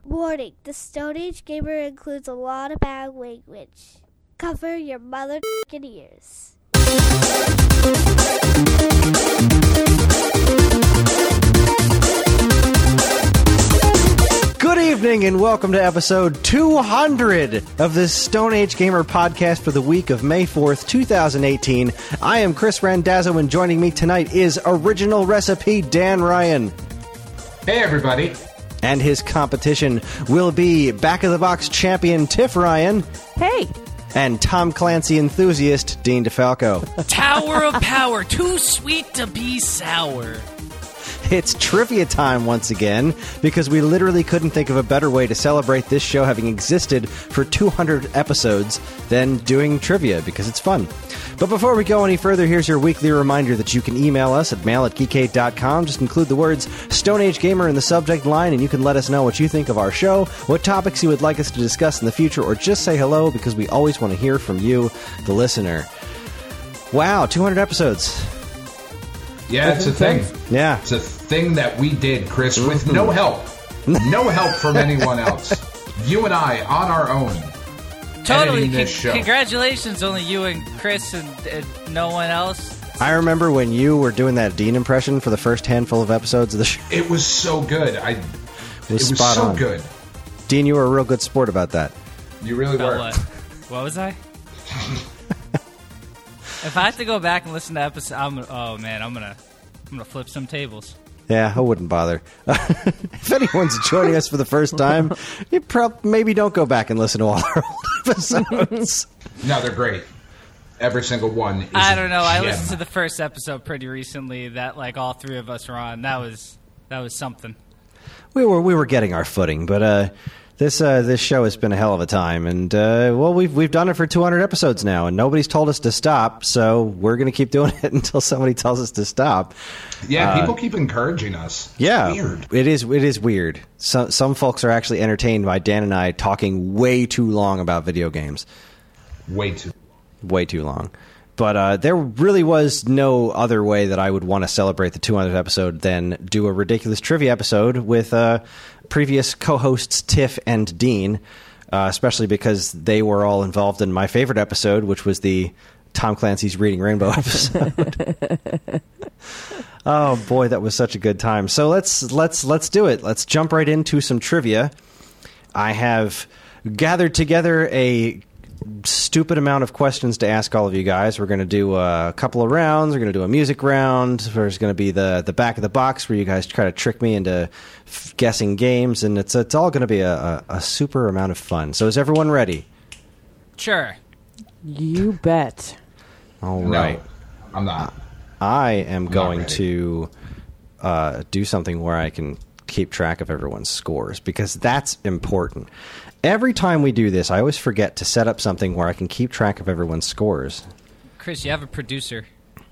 Warning, the Stone Age Gamer includes a lot of bad language. Cover your mother ears. Good evening and welcome to episode 200 of the Stone Age Gamer podcast for the week of May 4th, 2018. I am Chris Randazzo, and joining me tonight is Original Recipe Dan Ryan. Hey everybody. And his competition will be back-of-the-box champion Tiff Ryan. Hey. And Tom Clancy enthusiast Dean DeFalco. Tower of Power, too sweet to be sour. It's trivia time once again, because we literally couldn't think of a better way to celebrate this show having existed for 200 episodes than doing trivia, because it's fun. But before we go any further, here's your weekly reminder that you can email us at mail@geekade.com. Just include the words Stone Age Gamer in the subject line, and you can let us know what you think of our show, what topics you would like us to discuss in the future, or just say hello, because we always want to hear from you, the listener. Wow, 200 episodes. Yeah, it's a thing. Yeah. It's a thing that we did, Chris, with no help. No help from anyone else. You and I, on our own. Totally. This show. Congratulations, only you and Chris and no one else. I remember when you were doing that Dean impression for the first handful of episodes of the show. It was so good. It was spot so on. good. Dean, you were a real good sport about that. You really were. What was I? If I have to go back and listen to episodes, I'm gonna flip some tables. Yeah, I wouldn't bother. If anyone's joining us for the first time, you maybe don't go back and listen to all our old episodes. No, they're great. Every single one is I don't know. I gem. listened to the first episode pretty recently that like all three of us were on. That was something. We were getting our footing, but this show has been a hell of a time, and we've done it for 200 episodes now, and nobody's told us to stop, so we're going to keep doing it until somebody tells us to stop. Yeah, people keep encouraging us. It's yeah, weird. It is weird. Some folks are actually entertained by Dan and I talking way too long about video games. Way too long. But there really was no other way that I would want to celebrate the 200th episode than do a ridiculous trivia episode with previous co-hosts Tiff and Dean, especially because they were all involved in my favorite episode, which was the Tom Clancy's Reading Rainbow episode. Oh boy, that was such a good time. So let's do it. Let's jump right into some trivia. I have gathered together a stupid amount of questions to ask all of you guys. We're going to do a couple of rounds. We're going to do a music round. There's going to be the back of the box where you guys try to trick me into guessing games, and it's all going to be a super amount of fun. So is everyone ready? Sure. You bet. All right. No, I'm not. I am going to do something where I can keep track of everyone's scores, because that's important. Every time we do this, I always forget to set up something where I can keep track of everyone's scores. Chris, you have a producer.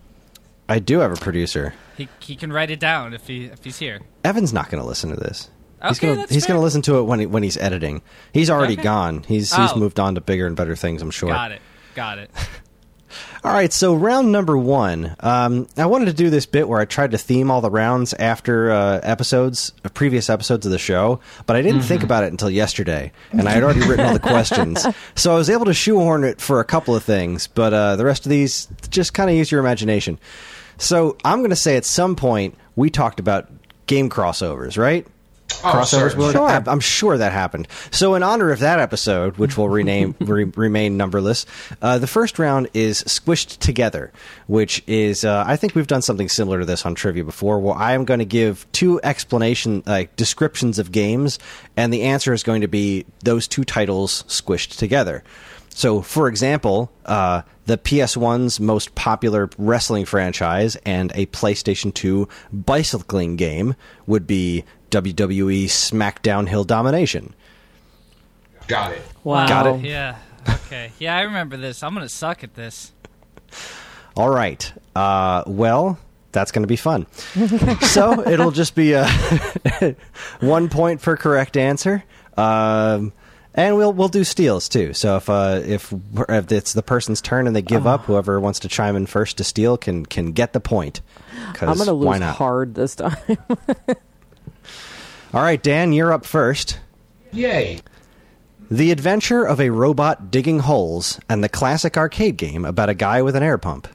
I do have a producer. He can write it down if he's here. Evan's not going to listen to this. Okay, he's going to listen to it when he's editing. He's already gone. He's moved on to bigger and better things, I'm sure. Got it. All right, so round number one. I wanted to do this bit where I tried to theme all the rounds after previous episodes of the show, but I didn't think about it until yesterday, and I had already written all the questions. So I was able to shoehorn it for a couple of things, but the rest of these, just kind of use your imagination. So I'm going to say at some point we talked about game crossovers, right? Crossovers. Sure. I'm sure that happened. So in honor of that episode, which will remain numberless, the first round is Squished Together, which is I think we've done something similar to this on trivia before, where I am going to give two descriptions of games, and the answer is going to be those two titles squished together. So, for example, the PS1's most popular wrestling franchise and a PlayStation 2 bicycling game would be WWE SmackDown Hill Domination. Got it. Wow. Got it? Yeah. Okay. Yeah, I remember this. I'm going to suck at this. All right. Well, that's going to be fun. So it'll just be 1 point per correct answer. And we'll do steals too. So if it's the person's turn and they give up, whoever wants to chime in first to steal can get the point. I'm going to lose hard this time. All right, Dan, you're up first. Yay. The Adventure of a Robot Digging Holes, and the classic arcade game about a guy with an air pump.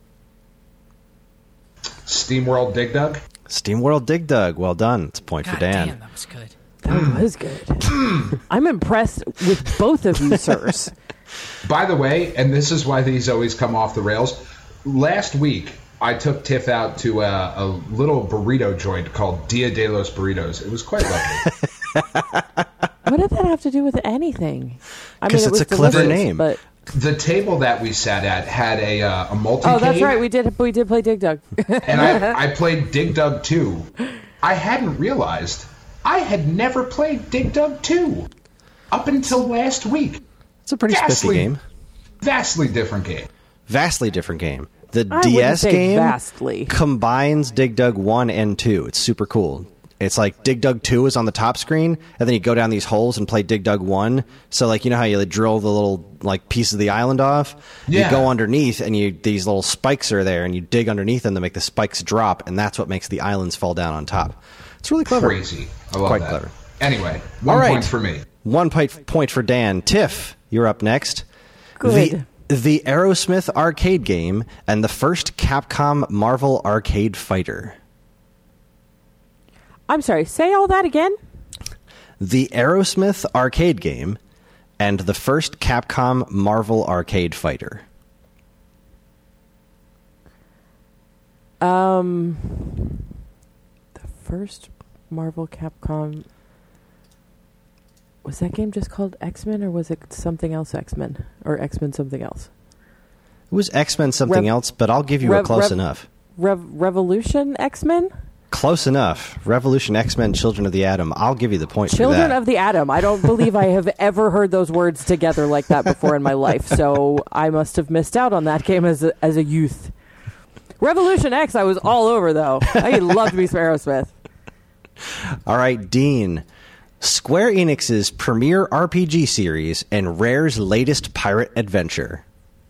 SteamWorld Dig Dug. SteamWorld Dig Dug. Well done. It's a point God for Dan. damn, that was good. That was good. I'm impressed with both of you, sirs. By the way, and this is why these always come off the rails, last week I took Tiff out to a little burrito joint called Dia de los Burritos. It was quite lovely. What did that have to do with anything? Because it's a clever name. But... The table that we sat at had a multi-cave. Oh, that's right. We did play Dig Dug. And I played Dig Dug 2. I hadn't realized I had never played Dig Dug 2 up until last week. It's a pretty spiffy game. Vastly different game. Vastly different game. The I DS game vastly. combines Dig Dug 1 and 2. It's super cool. It's like Dig Dug 2 is on the top screen, and then you go down these holes and play Dig Dug 1. So, like, you know how you drill the little, like, piece of the island off? Yeah. You go underneath, and these little spikes are there, and you dig underneath them to make the spikes drop, and that's what makes the islands fall down on top. It's really clever. Crazy. I love Quite that. clever. Anyway, one point for me. 1 point for Dan. Tiff, you're up next. Good. The Aerosmith arcade game and the first Capcom Marvel arcade fighter. I'm sorry, say all that again? The Aerosmith arcade game and the first Capcom Marvel arcade fighter. The first Marvel Capcom... Was that game just called X-Men, or was it something else X-Men? Or X-Men something else? It was X-Men something else, but I'll give you a close enough. Revolution X-Men? Close enough. Revolution X-Men Children of the Atom. I'll give you the point for that. Children of the Atom. I don't believe I have ever heard those words together like that before in my life, so I must have missed out on that game as a youth. Revolution X, I was all over, though. I loved me some Aerosmith. All right, Dean. Square Enix's premier RPG series and Rare's latest pirate adventure.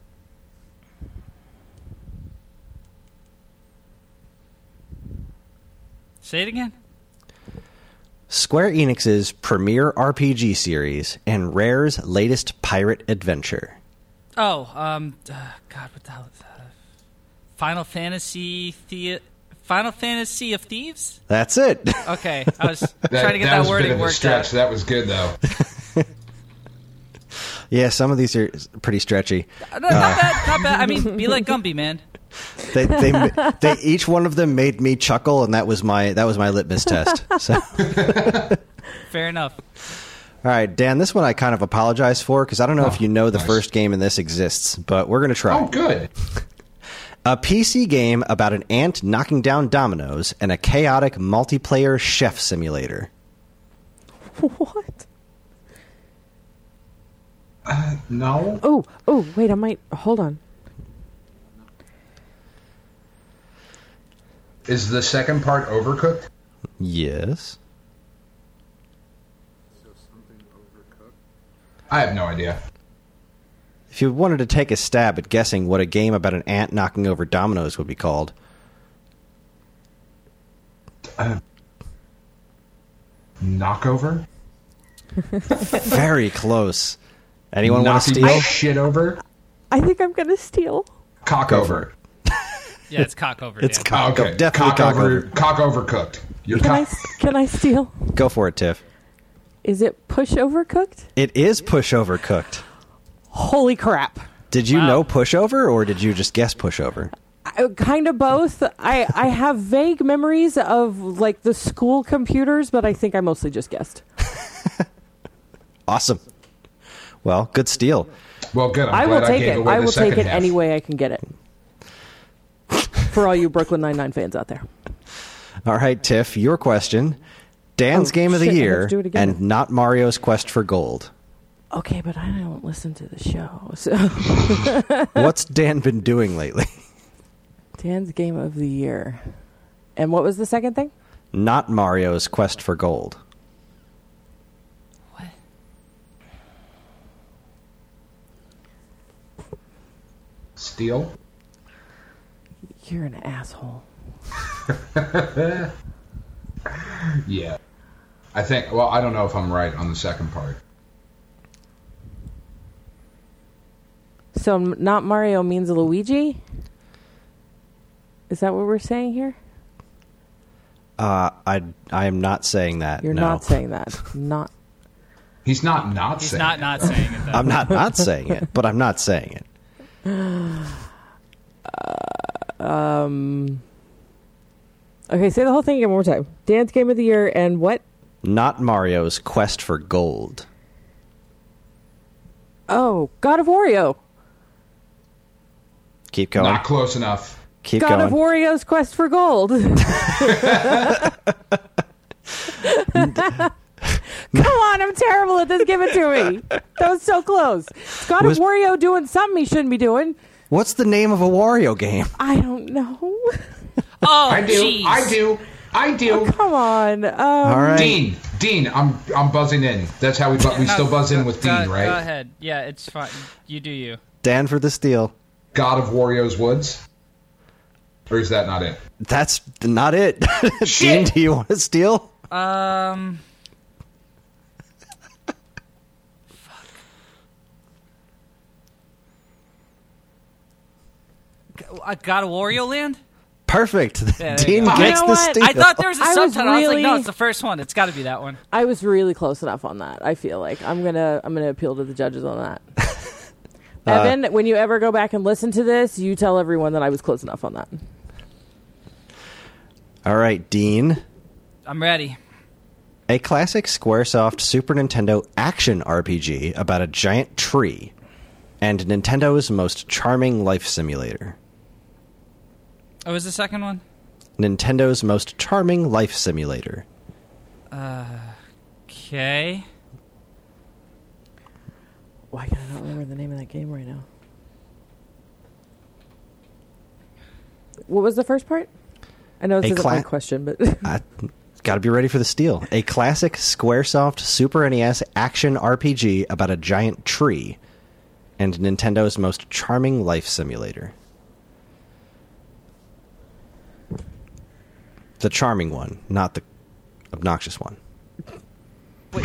Say it again. Square Enix's premier RPG series and Rare's latest pirate adventure. Oh, God, what the hell is that? Final Fantasy of Thieves? That's it. Okay, I was trying to get that wording worked out. That was good, though. Yeah, some of these are pretty stretchy. Not bad. I mean, be like Gumby, man. They each one of them made me chuckle, and that was my litmus test. So. Fair enough. All right, Dan, this one I kind of apologize for because I don't know if you know the first game in this exists, but we're going to try. Oh, good. A PC game about an ant knocking down dominoes and a chaotic multiplayer chef simulator. What? No. Oh, wait, I might... Hold on. Is the second part Overcooked? Yes. I have no idea. If you wanted to take a stab at guessing what a game about an ant knocking over dominoes would be called. Knockover? Very close. Anyone want to Knocking steal? shit over? I think I'm going to steal. Cockover. Yeah, it's Cockover. It's Dan. cock. Okay. Definitely cockover. Cock overcooked. You're Can I steal? Go for it, Tiff. Is it pushover cooked? It is pushover cooked. Holy crap. Did you know pushover, or did you just guess pushover? Kind of both. I have vague memories of like the school computers, but I think I mostly just guessed. Awesome. Well, good steal. Well, good. I will take it. I will take it half. any way I can get it. For all you Brooklyn Nine-Nine fans out there. All right, Tiff, your question. Dan's Game of the shit, I have Year to do it again. and not Mario's Quest for Gold. Okay, but I don't listen to the show. So What's Dan been doing lately? Dan's Game of the Year. And what was the second thing? Not Mario's Quest for Gold. What? Steal? You're an asshole. Yeah. I think. Well, I don't know if I'm right on the second part. So not Mario means Luigi? Is that what we're saying here? I am not saying that. You're no. not saying that. Not. He's not He's saying not it. not saying it. Though. I'm not saying it, but I'm not saying it. Okay, say the whole thing again one more time. Dance Game of the Year and what? Not Mario's Quest for Gold. Oh, God of Wario. Keep going. Not close enough. Keep God going. of Wario's Quest for Gold. Come on, I'm terrible at this. Give it to me. That was so close. God of Wario doing something he shouldn't be doing. What's the name of a Wario game? I don't know. Oh, I do. jeez. I do. Come on. All right. Dean, I'm buzzing in. That's how we still buzz in with Dean, right? Go ahead. Yeah, it's fine. You do you. Dan for the steal. God of Wario's Woods? Or is that not it? That's not it. Dean, Shit. do you want to steal? God of Wario Land? Perfect. Yeah, there Dean you go. gets You know the what? steal. I thought there was a I was subtitle. I was like, really- no, it's the first one. It's got to be that one. I was really close enough on that. I feel like I'm gonna appeal to the judges on that. Evan, when you ever go back and listen to this, you tell everyone that I was close enough on that. All right, Dean. I'm ready. A classic Squaresoft Super Nintendo action RPG about a giant tree and Nintendo's most charming life simulator. What was the second one? Nintendo's most charming life simulator. Okay. Why can I not remember the name of that game right now? What was the first part? I know this isn't my question, but Got to be ready for the steal. A classic Squaresoft Super NES action RPG about a giant tree and Nintendo's most charming life simulator. The charming one, not the obnoxious one. Wait.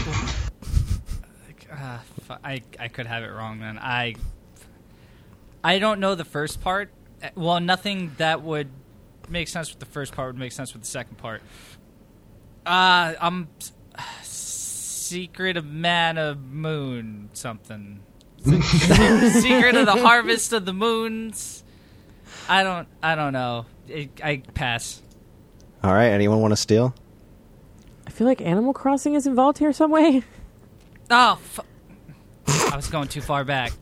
I could have it wrong, man. I don't know the first part. Well, nothing that would make sense with the first part would make sense with the second part. I'm Secret of Mana Moon something. Secret of the Harvest of the Moons. I don't know. I pass. All right, anyone want to steal? I feel like Animal Crossing is involved here some way. Oh, I was going too far back.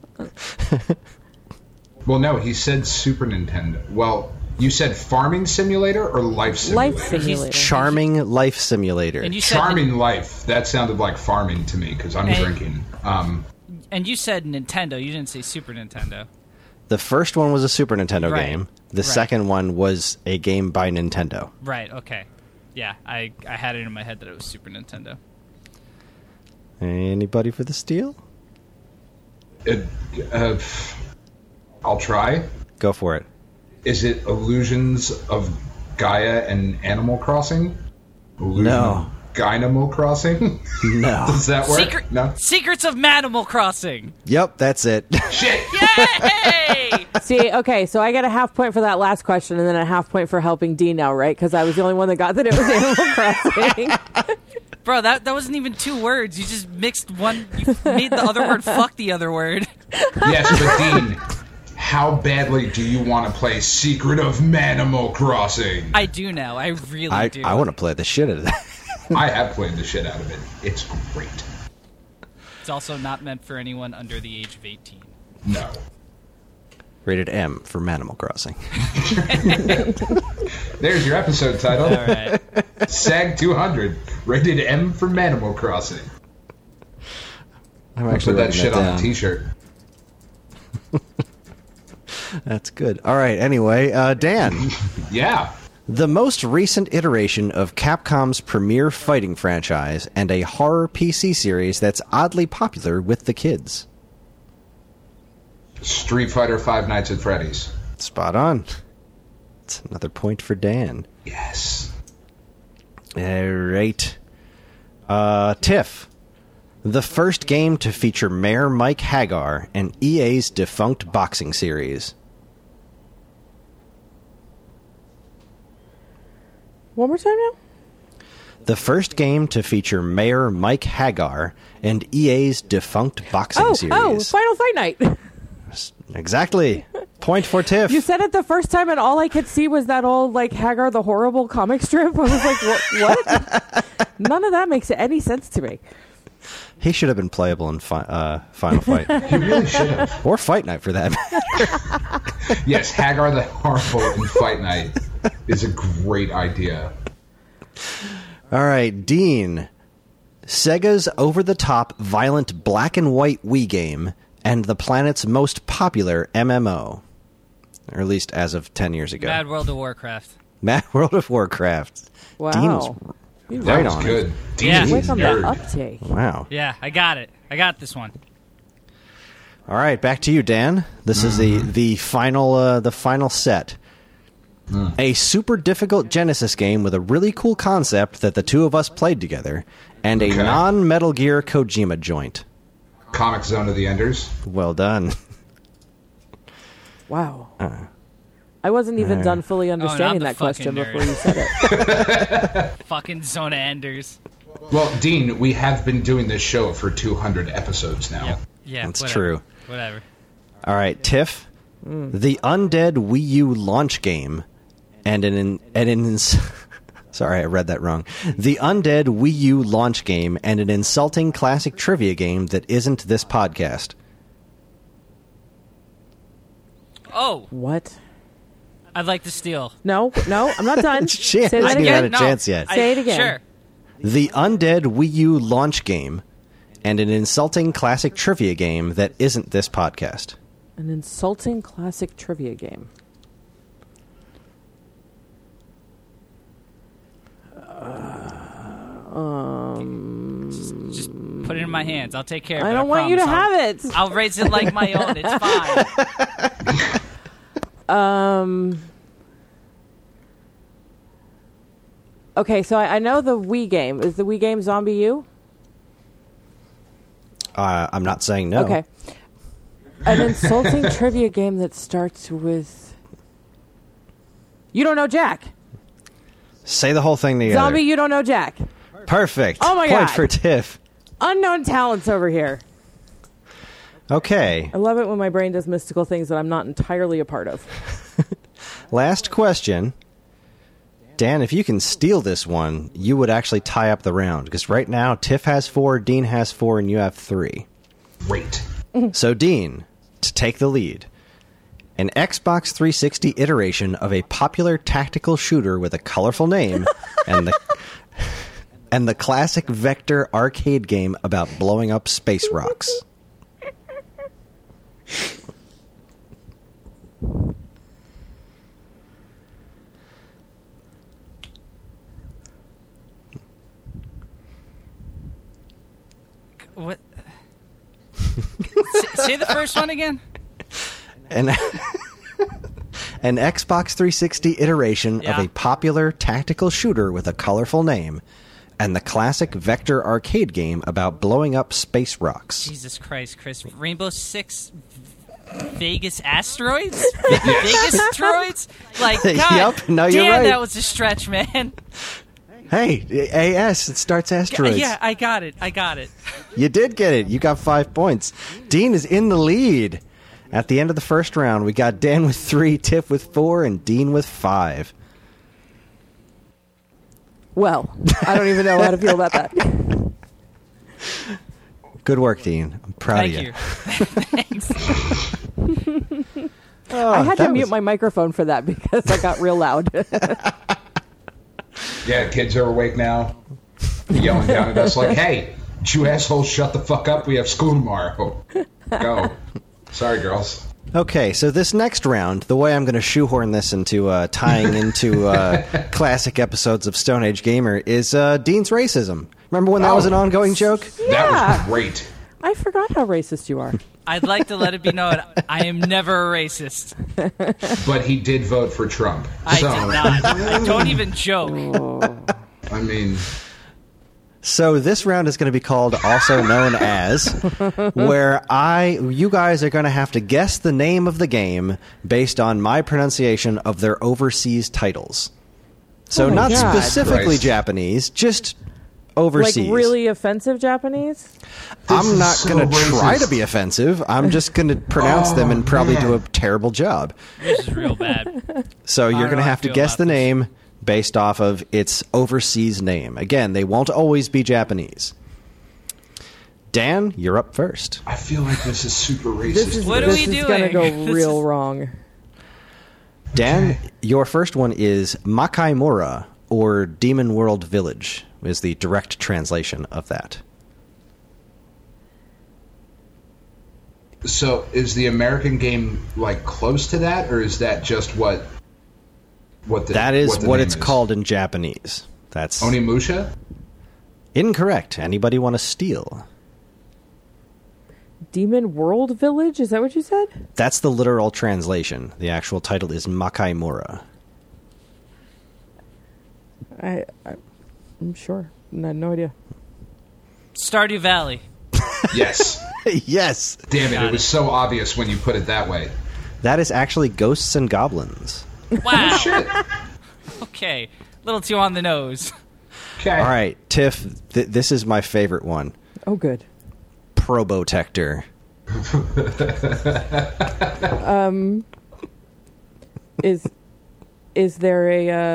Well, no, he said Super Nintendo. Well, you said farming simulator or life simulator? Life simulator. Charming life simulator. And you said Charming life. That sounded like farming to me because I'm drinking. And you said Nintendo. You didn't say Super Nintendo. The first one was a Super Nintendo Right. game. The Right. second one was a game by Nintendo. Right. Okay. Yeah, I had it in my head that it was Super Nintendo. Anybody for the steal? I'll try. Go for it. Is it Illusions of Gaia and Animal Crossing? Illusion No. of Gynamo Crossing? No. Does that work? No? Secrets of Manimal Crossing. Yep, that's it. Shit! Yay! See, okay, so I get a half point for that last question and then a half point for helping Dean now, right? Because I was the only one that got that it was Animal Crossing. Bro, that wasn't even two words. You just mixed one. You made the other word fuck the other word. Yes, but Dean, how badly do you want to play Secret of Manimal Crossing? I do now. I really do. I want to play the shit out of that. I have played the shit out of it. It's great. It's also not meant for anyone under the age of 18. No. Rated M for Manimal Crossing. There's your episode title. All right. SAG 200. Rated M for Manimal Crossing. I'm I'll actually put that writing shit on down. a t-shirt. That's good. All right, anyway, Dan. Yeah. The most recent iteration of Capcom's premier fighting franchise and a horror PC series that's oddly popular with the kids. Street Fighter 5 Nights at Freddy's. Spot on. It's another point for Dan. Yes. All right. Tiff. The first game to feature Mayor Mike Hagar and EA's defunct boxing series. One more time now? The first game to feature Mayor Mike Hagar and EA's defunct boxing series. Oh, Final Fight Night. Exactly. Point for Tiff. You said it the first time, and all I could see was that old, like, Hagar the Horrible comic strip. I was like, what? None of that makes any sense to me. He should have been playable in Final Fight. He really should have. Or Fight Night, for that matter. Yes, Hagar the Horrible in Fight Night is a great idea. All right, Dean. Sega's over-the-top, violent black and white Wii game and the planet's most popular MMO. Or at least as of 10 years ago. Mad World of Warcraft. Mad World of Warcraft. Wow. Dean's That right was on good. it. Dean Yeah. is Quick on the nerd. uptake. Wow. Yeah, I got it. I got this one. All right, back to you, Dan. This is the final set. A super difficult Genesis game with a really cool concept that the two of us played together, and a Okay. non-Metal Gear Kojima joint. Comic Zone of the Enders. Well done. Wow. I wasn't even done fully understanding the that question fucking before you said it. Fucking Zona Enders. Well, Dean, we have been doing this show for 200 episodes now. Yep. Yeah, That's whatever. true. Whatever. All right, Tiff. The Undead Wii U launch game sorry, I read that wrong. The Undead Wii U launch game and an insulting classic trivia game that isn't this podcast. Oh, What? I'd like to steal. No, I'm not done. Shit, Say I that haven't had again. a chance yet. Say it again. Sure. The Undead Wii U launch game and an insulting classic trivia game that isn't this podcast. An insulting classic trivia game. Just put it in my hands. I'll take care of it. I don't want you to have it. I'll raise it like my own. It's fine. Okay, so I know the Wii game. Is the Wii game Zombie U? I'm not saying no. Okay. An insulting trivia game that starts with... You don't know Jack. Say the whole thing together. Zombie, you don't know Jack. Perfect. Oh my Point God. for Tiff. Unknown talents over here. Okay. I love it when my brain does mystical things that I'm not entirely a part of. Last question. Dan, if you can steal this one, you would actually tie up the round. Because right now, Tiff has 4, Dean has 4, and you have 3. Great. So, Dean, to take the lead. An Xbox 360 iteration of a popular tactical shooter with a colorful name and the classic vector arcade game about blowing up space rocks. What? Say the first one again. An Xbox 360 iteration of Yeah. a popular tactical shooter with a colorful name and the classic vector arcade game about blowing up space rocks. Jesus Christ, Chris. Rainbow Six Vegas asteroids? Vegas asteroids? Like, God Yep, no, you're damn, right. that was a stretch, man. Hey, AS, it starts asteroids. Yeah, I got it. You did get it. You got 5 points. Dean is in the lead. At the end of the first round, we got Dan with 3, Tiff with 4, and Dean with 5. Well, I don't even know how to feel about that. Good work, Dean. I'm proud Thank of you. Thanks. I had to that mute was- my microphone for that because I got real loud. Yeah, kids are awake now, yelling down at us like, "Hey, you assholes, shut the fuck up. We have school tomorrow. Go." Sorry, girls. Okay, so this next round, the way I'm going to shoehorn this into tying into classic episodes of Stone Age Gamer is Dean's racism. Remember when that was an ongoing joke? That Yeah. was great. I forgot how racist you are. I'd like to let it be known I am never a racist. But he did vote for Trump. I so, did not. Don't even joke. I mean, So this round is going to be called also known as, where you guys are going to have to guess the name of the game based on my pronunciation of their overseas titles. So not God. specifically Christ. Japanese, just overseas. Like really offensive Japanese? I'm is not so going to try racist. to be offensive. I'm just going to pronounce them and probably do a terrible job. This is real bad. So you're don't going to know how have I to feel guess about the this. name based off of its overseas name. Again, they won't always be Japanese. Dan, you're up first. I feel like this is super racist. This is, What are this we is gonna go doing? This real is- wrong. Dan, your first one is Makaimura, or Demon World Village, is the direct translation of that. So is the American game like close to that, or is that just what the That is the what name it's is? called in Japanese. That's Onimusha? incorrect. Anybody want to steal? Demon World Village? Is that what you said? That's the literal translation. The actual title is Makaimura. I'm sure. No idea. Stardew Valley. Yes. Yes, Damn it! Got It was so obvious when you put it that way. that is actually Ghosts and Goblins. Wow. Shit. Okay. A little too on the nose. Okay. All right, Tiff, this is my favorite one. Oh, good. Probotector. Is there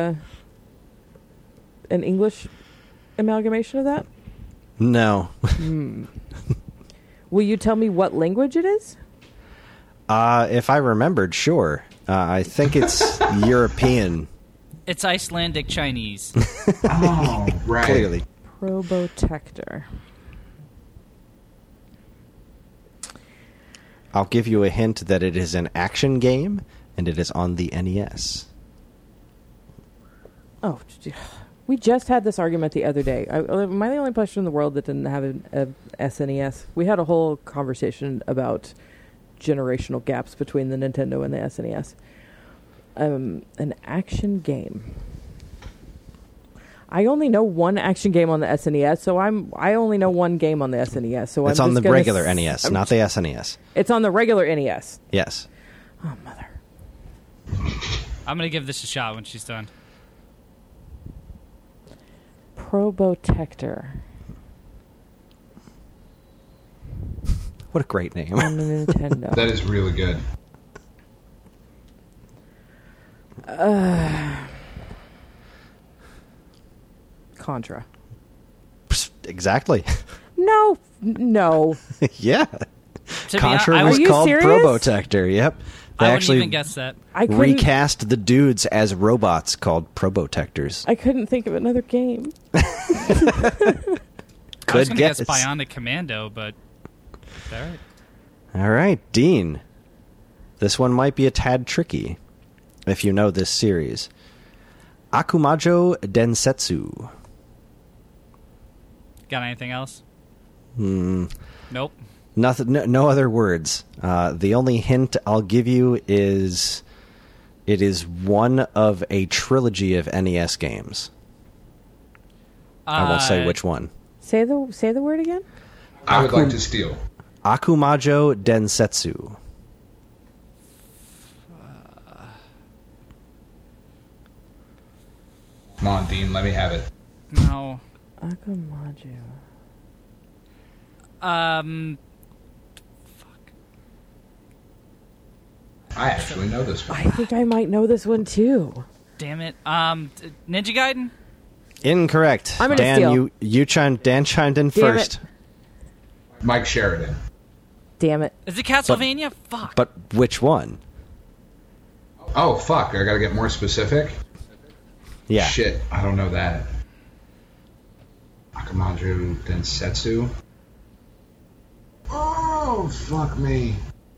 an English amalgamation of that? No. Will you tell me what language it is? If I remembered, sure. I think it's European, It's Icelandic Chinese. Oh, right. clearly. Probotector. I'll give you a hint that it is an action game, and it is on the NES. Oh, we just had this argument the other day. Am I the only person in the world that didn't have a SNES? We had a whole conversation about generational gaps between the Nintendo and the SNES. An action game. I only know one action game on the SNES, so I only know one game on the SNES. So It's I'm on the just gonna regular NES, not the SNES. It's on the regular NES. Yes. Oh, mother. I'm going to give this a shot when she's done. Probotector What a great name. on the Nintendo. That is really good. Contra. Exactly. No. Yeah. To Contra be honest, was Are you called serious? Probotector. Yep. They I wouldn't actually even guess that. I couldn't. recast the dudes as robots called Probotectors. I couldn't think of another game. I was Good going to guess guess. Bionic Commando, but... All right. All right, Dean. This one might be a tad tricky, if you know this series. Akumajo Densetsu. Got anything else? Nope. Nothing. No other words. The only hint I'll give you is it is one of a trilogy of NES games. I won't say which one. Say the word again. I would like to steal. Akumajo Densetsu. Come on, Dean, let me have it. No. Akumajo. I actually know this one. I think I might know this one too. Damn it. Ninja Gaiden? Incorrect. I'm gonna Dan, steal. Dan chimed in Damn first. it. Mike Sheridan. Damn it. Is it Castlevania? Fuck. But which one? Oh, fuck. I gotta get more specific? Yeah. Shit, I don't know that. Akumajo Densetsu. Oh, fuck me.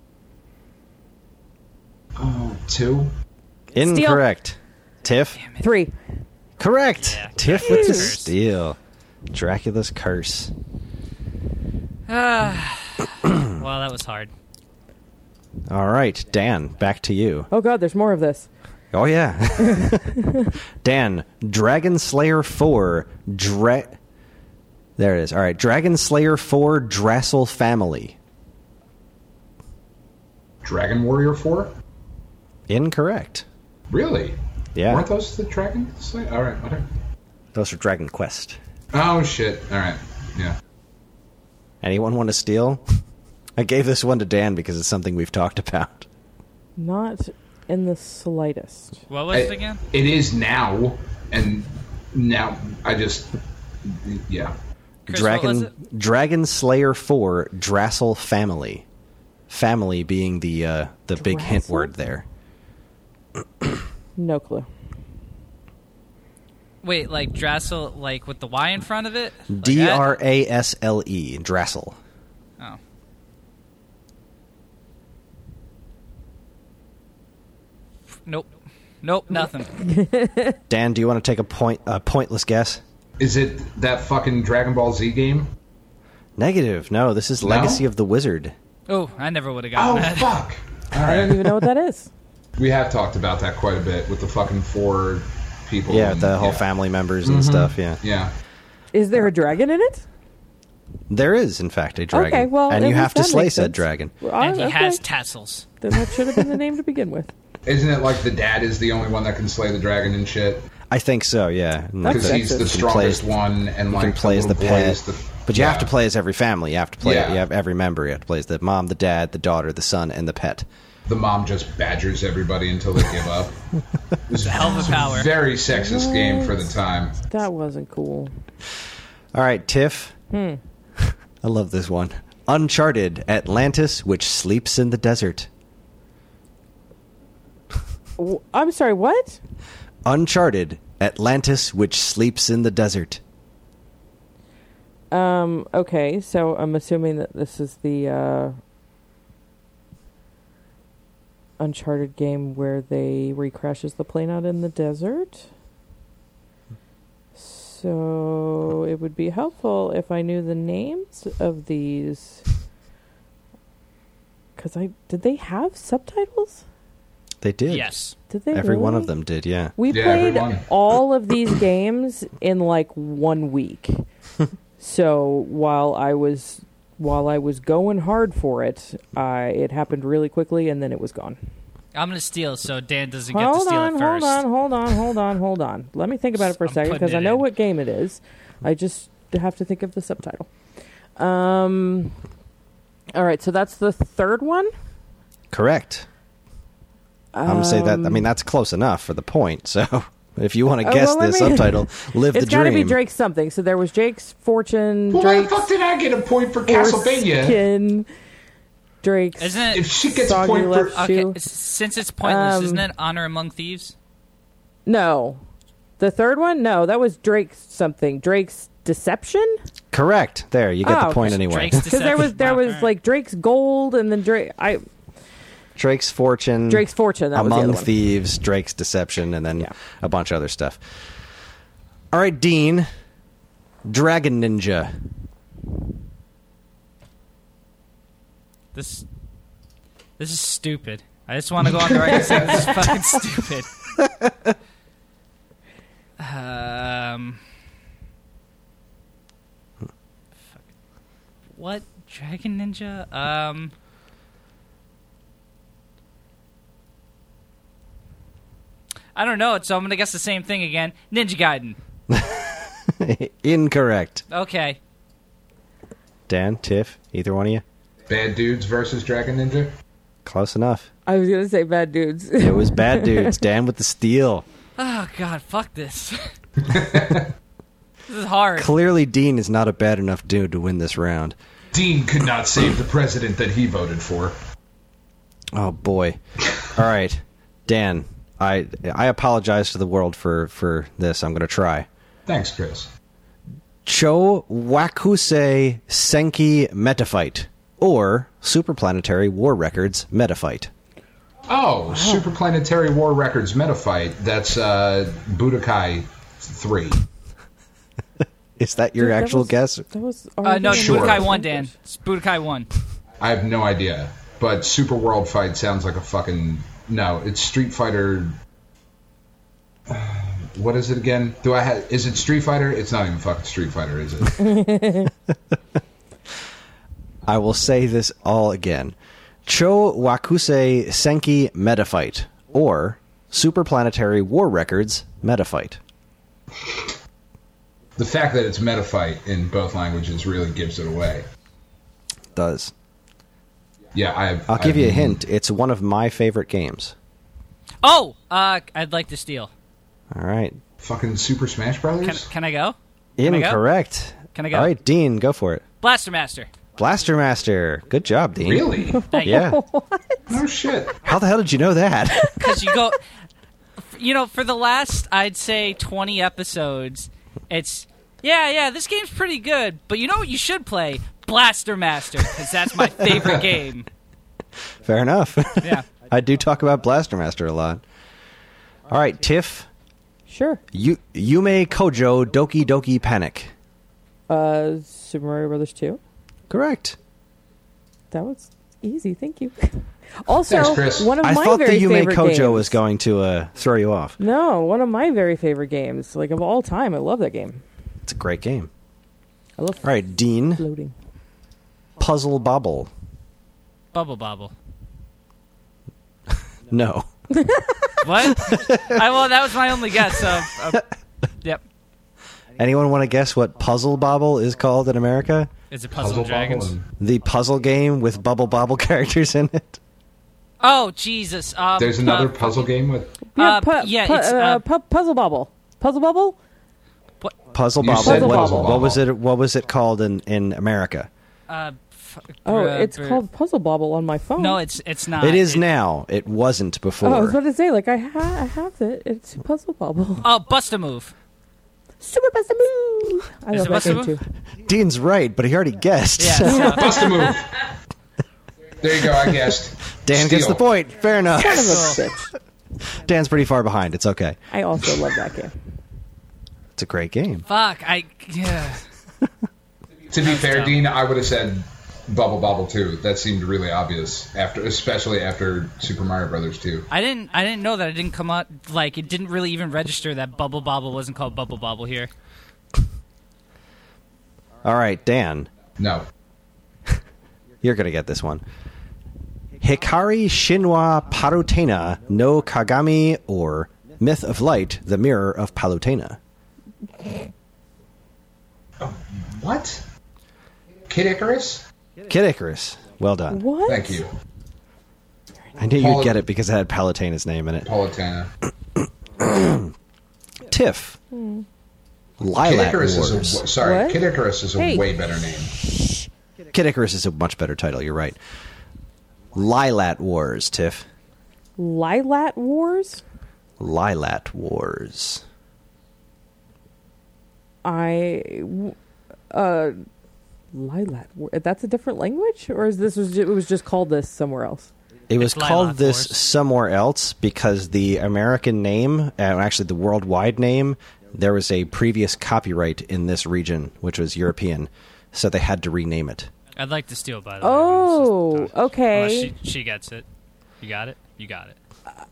Oh, 2? Incorrect. Tiff? 3. Correct. Yeah, Tiff with the Curse. steal. Dracula's Curse. Well, that was hard. All right, Dan, back to you. Oh god, there's more of this. Oh, yeah. Dan, Dragon Slayer 4, There it is. All right. Dragon Slayer 4 Drassel Family. Dragon Warrior 4? Incorrect. Really? Yeah. Weren't those the Dragon Slayer? All right, whatever. Those are Dragon Quest. Oh, shit. All right. Yeah. Anyone want to steal? I gave this one to Dan because it's something we've talked about. Not in the slightest. What was it again? It is now, and now I just... Yeah. Chris, what was it? Dragon Slayer 4 Drassel Family. Family being the big hint Drassel? word there. No clue. Wait, like Drassel, like with the Y in front of it? Like Drasle. Drassel. Oh. Nope, nothing. Dan, do you want to take a pointless guess? Is it that fucking Dragon Ball Z game? Negative. No, this is Legacy of the Wizard. Oh, I never would have gotten Oh, that. fuck. All I don't right. even know what that is. We have talked about that quite a bit with the fucking 4 people. Yeah, and- the whole family members and stuff, yeah. Yeah. Is there a dragon in it? There is, in fact, a dragon. Okay, well, and at you have least to that slay makes said sense. dragon. And he Okay. has tassels. Then that should have been the name to begin with. Isn't it like the dad is the only one that can slay the dragon and shit? I think so, yeah. And That's Because he's the sexist. strongest one, and You like can play as the little boy pet. is the... But you Yeah. have to play as every family. You have to play. Yeah. You have every member. You have to play as the mom, the dad, the daughter, the son, and the pet. The mom just badgers everybody until they give up. It was a hell of a power. Very sexist game for the time. That wasn't cool. All right, Tiff. I love this one. Uncharted Atlantis, which sleeps in the desert. I'm sorry, what? Uncharted Atlantis, which sleeps in the desert. Okay, so I'm assuming that this is the Uncharted game where he crashes the plane out in the desert. So it would be helpful if I knew the names of these. Because did they have subtitles? They did. Yes. Did they? Every one really? of them did, yeah. We Yeah, played everyone. all of these games in like 1 week. So while I was going hard for it, it happened really quickly and then it was gone. I'm going to steal so Dan doesn't get to steal it first. Hold on. Let me think about it for a I'm second putting because I it know in. what game it is. I just have to think of the subtitle. All right, so that's the third one. Correct. I'm going to say that. I mean, that's close enough for the point. So if you want to guess the subtitle, live the It's got to be dream. Drake's something. So there was Drake's Fortune, Well, why the Drake's fuck did I get a point for Castlevania? Foreskin, Drake's Isn't it? If she gets a Soggy point for... Left Okay, Shoe. since it's pointless, isn't it Honor Among Thieves? No. The third one? No, that was Drake's something. Drake's Deception? Correct. There, you get Oh, the point okay. anyway. Drake's Because there was Deception. like Drake's Gold and then Drake's Fortune. Drake's Fortune. That was the Among other one. Thieves, Drake's Deception, and then Yeah. a bunch of other stuff. All right, Dean. Dragon Ninja. This is stupid. I just want to go on the record and say this is fucking stupid. What? Dragon Ninja? I don't know, so I'm going to guess the same thing again. Ninja Gaiden. Incorrect. Okay. Dan, Tiff, either one of you? Bad Dudes versus Dragon Ninja? Close enough. I was going to say Bad Dudes. It was Bad Dudes. Dan with the steal. Oh, God, fuck this. This is hard. Clearly, Dean is not a bad enough dude to win this round. Dean could not save the president that he voted for. Oh, boy. All right. Dan, I apologize to the world for this. I'm going to try. Thanks, Chris. Cho Wakusei Senki Metafight, or Superplanetary War Records Metafight. Oh, Superplanetary War Records Metafight. That's Budokai 3. Is that your Dude, that actual was- guess? That was No, Sure. Budokai 1, Dan. It's Budokai 1. I have no idea. But Super World Fight sounds like a fucking... No, it's Street Fighter... what is it again? Is it Street Fighter? It's not even fucking Street Fighter, is it? I will say this all again. Cho Wakusei Senki Metafight, or Superplanetary War Records Metafight. The fact that it's Metafight in both languages really gives it away. Does. Yeah, I'll give you a hint. It's one of my favorite games. Oh, I'd like to steal. All right. Fucking Super Smash Brothers? Can I go? Can I go? Incorrect. Can I go? All right, Dean, go for it. Blaster Master. Blaster Master. Good job, Dean. Really? Thank you. Yeah. No shit. How the hell did you know that? Because you go, for the last, I'd say 20 episodes, it's, this game's pretty good, but you know what you should play? Blaster Master, because that's my favorite game. Fair enough. Yeah. I do talk about Blaster Master a lot. All right, Tiff. Sure. Yume Kojo Doki Doki Panic. Super Mario Brothers 2. Correct. That was easy. Thank you. Also, Thanks, Chris. one of I my thought very the Yume favorite Kojo games. was going to throw you off. No, one of my very favorite games, like of all time. I love that game. It's a great game. I love All right, Dean. floating. Puzzle Bobble. Bubble Bobble. No. What? Well, that was my only guess, so, yep. Anyone want to guess what Puzzle Bobble is called in America? It's a Puzzle Dragons. Bobble The puzzle game with Bubble Bobble characters in it. Oh, Jesus. There's another puzzle game with... Yeah, it's, Puzzle Bobble. Puzzle Bobble? Puzzle You Bobble. said What, Puzzle what was Bobble. it? What was it called in America? It's called Puzzle Bobble on my phone. No, it's not. It is now. It wasn't before. Oh, I was about to say, like, I have it. It's Puzzle Bobble. Oh, Bust-A-Move. Super Bust a Move! I Is love it that Bust a game, Move? too. Dean's right, but he already guessed. Yeah. So, Bust a move. There you go, I guessed. Dan gets the Steal. point. Fair enough. Son of a bitch. Dan's pretty far behind. It's okay. I also love that game. It's a great game. fuck. To be fair, dumb. Dean, I would have said Bubble Bobble 2. That seemed really obvious, especially after Super Mario Brothers 2. I didn't know that it didn't come out, like, it didn't really even register that Bubble Bobble wasn't called Bubble Bobble here. All right, Dan. No. You're going to get this one. Hikari Shinwa Palutena no Kagami, or Myth of Light, the Mirror of Palutena. What? Kid Icarus? Kid Icarus. Well done. What? Thank you. I knew you'd get it because it had Palutena's name in it. Palatana. Tiff. Kid Lilac Icarus Wars. is sorry. What? Kid Icarus is a Hey. way better name. Kid Icarus is a much better title. You're right. Lilat Wars, Tiff. Lilat Wars? Lilat Wars. Lilat War. That's a different language? Or is it was just called this somewhere else? It was It's called Lilac this Wars. somewhere else because the American name, actually the worldwide name, there was a previous copyright in this region, which was European, so they had to rename it. I'd like to steal, by the way. Oh, Unless okay. she gets it. You got it? You got it.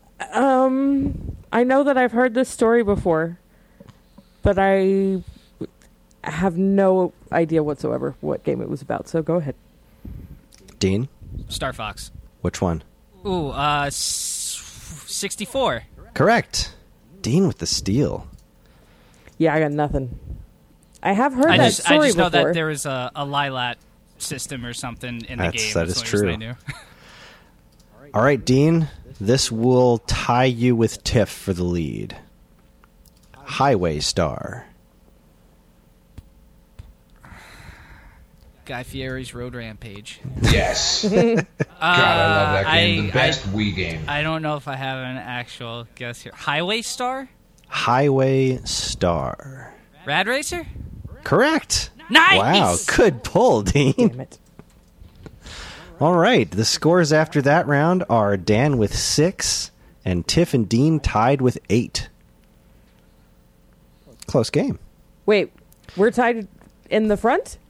I know that I've heard this story before, but I have no idea whatsoever what game it was about, so go ahead. Dean, Star Fox. which one? Ooh, 64. Correct. Dean with the steal. Yeah, I got nothing. I have heard I that just story know before. that there was a Lilat system or something in the game. That That's is the only true. reason I knew. All right, Dean, this will tie you with Tiff for the lead. Highway Star. Guy Fieri's Road Rampage. Yes. God, I love that game. The best Wii game. I don't know if I have an actual guess here. Highway Star? Highway Star. Rad Racer? Correct. Nice! Wow, good pull, Dean. Damn it. All right, the scores after that round are Dan with 6 and Tiff and Dean tied with 8. Close game. Wait, we're tied in the front?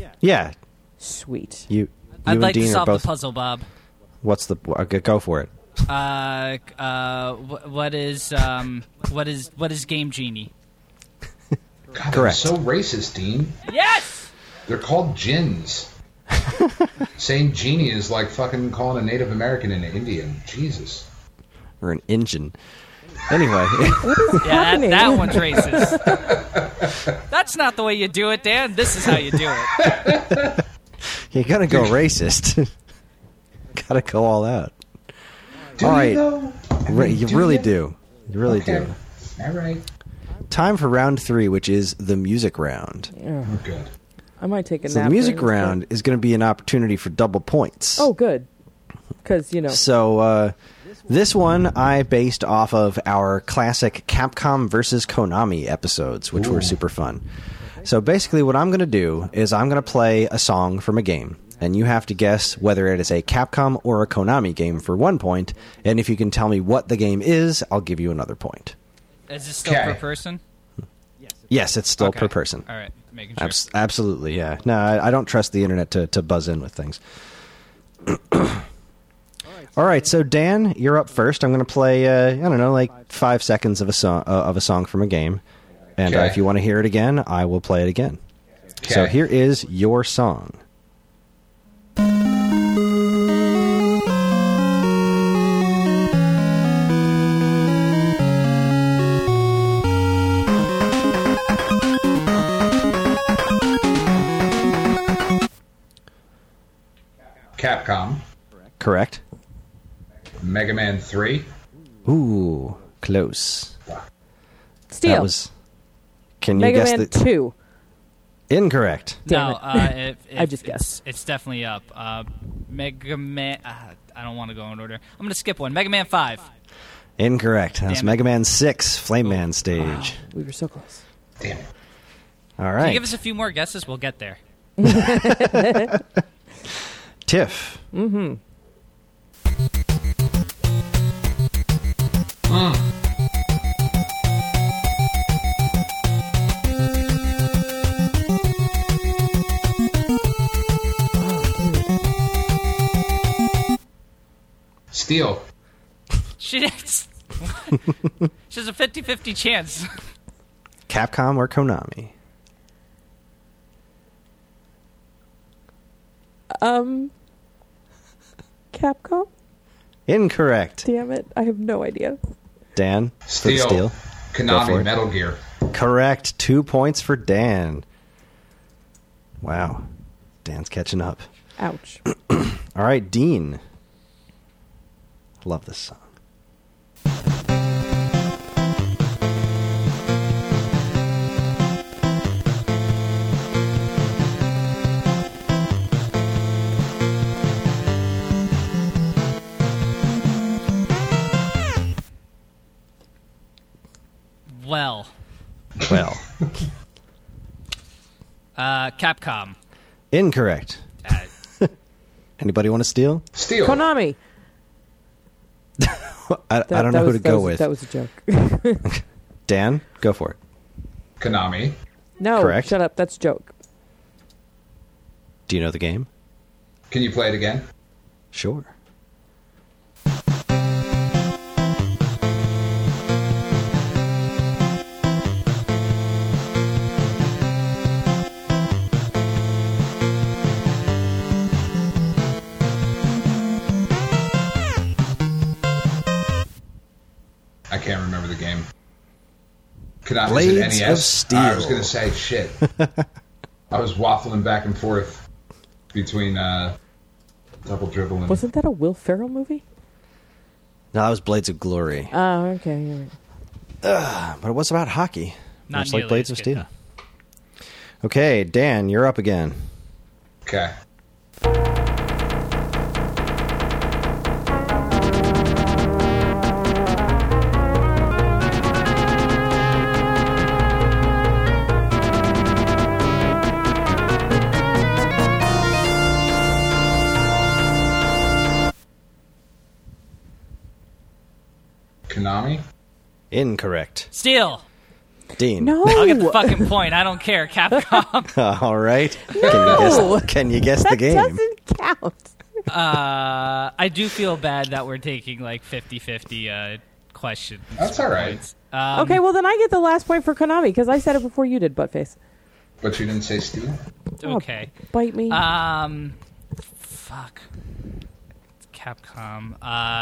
Yeah, Sweet. you I'd and like Dean to are solve both. the puzzle, Bob. What's the? Go for it. What is Game Genie? God, Correct. So racist, Dean. Yes. They're called gins. Saying genie is like fucking calling a Native American an Indian. Jesus. Or an engine. Anyway. Yeah, that one's racist. That's not the way you do it, Dan. This is how you do it. You gotta go racist. Gotta go all out. Do All you, right. though? You really do. You really Okay. do. All right. Time for round 3, which is the music round. Good. I might take a So nap. the music during this round is going to be an opportunity for double points. break. Oh, good. Because, So this one I based off of our classic Capcom versus Konami episodes, which were super fun. So basically what I'm going to do is I'm going to play a song from a game, and you have to guess whether it is a Capcom or a Konami game for 1 point, and if you can tell me what the game is, I'll give you another point. Is this still per person? Yes, it's still Okay. per person. All right, making sure. Absolutely, yeah. No, I don't trust the internet to buzz in with things. All right, so Dan, you're up first. I'm going to play, I don't know, like 5 seconds of a song from a game, and Okay. if you want to hear it again, I will play it again. So Okay. here is your song. Capcom. Correct? Mega Man 3. Ooh, close. Steel. That was. Can you Mega guess Man the 2. incorrect? Damn No, it. I just it's, guessed. It's definitely up. Mega Man. I don't want to go in order. I'm going to skip one. Mega Man 5. Incorrect. That's Damn it. Mega Man 6, Flame Man stage. We were so close. Damn it. All Can you right, give us a few more guesses? We'll get there. Tiff. Steel. She has a 50-50 chance. Capcom or Konami? Capcom? Incorrect. Damn it. I have no idea. Dan? For the Steel. Steel. Go for Konami. it. Metal Gear. Correct. 2 points for Dan. Wow. Dan's catching up. Ouch. All right, Dean. Love this song. Well, Well, Capcom. incorrect. Anybody want to steal? Steel. Konami. I don't know who to go with. That was a joke. Dan, go for it. Konami. No, Correct. shut up. That's a joke. Do you know the game? Can you play it again? Sure. I can't remember the game. Konami. Blades Is it NES? of Steel. I was going to say shit. I was waffling back and forth between Double Dribble and... Wasn't that a Will Ferrell movie? No, that was Blades of Glory. Oh, okay. You're right. But it was about hockey. Not much like nearly Blades as of good, Steel. Okay, Dan, you're up again. Okay. Konami? Incorrect. Steel. Dean. No. I'll get the fucking point. I don't care. Capcom. All right. No. Can you guess the That game? doesn't count. I do feel bad that we're taking like 50-50 questions. That's all right. Points. Okay, well then I get the last point for Konami because I said it before you did, Buttface. But you didn't say Steel? Okay. Bite me. Fuck. Capcom.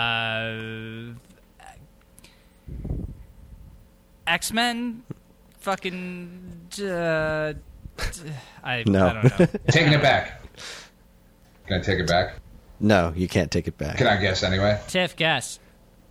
X-Men. Fucking. I don't know. Taking it back. Can I take it back? No, you can't take it back. Can I guess anyway? Tiff, guess.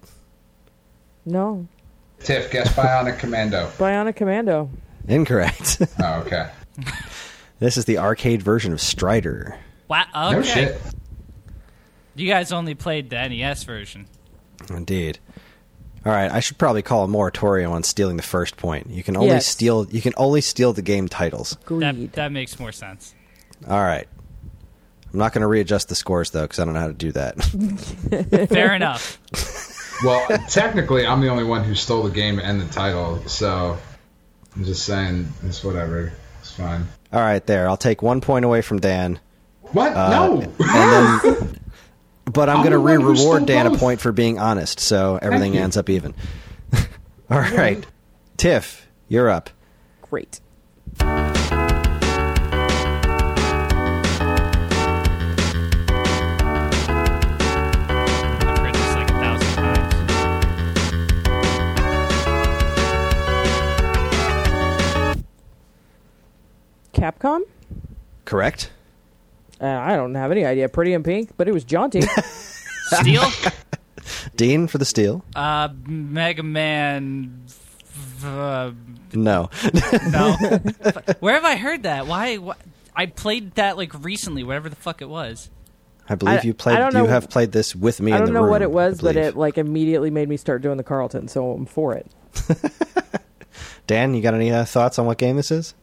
No. Tiff, guess Bionic Commando. Bionic Commando. Incorrect. Oh, okay. This is the arcade version of Strider. Wow. Okay. No shit. You guys only played the NES version. Indeed. All right, I should probably call a moratorium on stealing the first point. You can only steal. You can only steal the game titles. Greed. That makes more sense. All right. I'm not going to readjust the scores though, because I don't know how to do that. Fair enough. Well, technically, I'm the only one who stole the game and the title, so I'm just saying it's whatever. It's fine. All right, there. I'll take 1 point away from Dan. What? No. And then, but I'm going to the one who reward stole Dan a both. point for being honest, so everything you. ends up even. All right. Tiff, you're up. Great. I've heard this like 1,000 times. Capcom? Correct? I don't have any idea. Pretty in Pink, but it was jaunty. Steel? Dean for the steal? Mega Man. No. No. Where have I heard that? Why? I played that like recently, whatever the fuck it was. I believe you played. I don't know- You have played this with me. I in don't the know room, what it was, I but believe. it like immediately made me start doing the Carlton, so I'm for it. Dan, you got any thoughts on what game this is?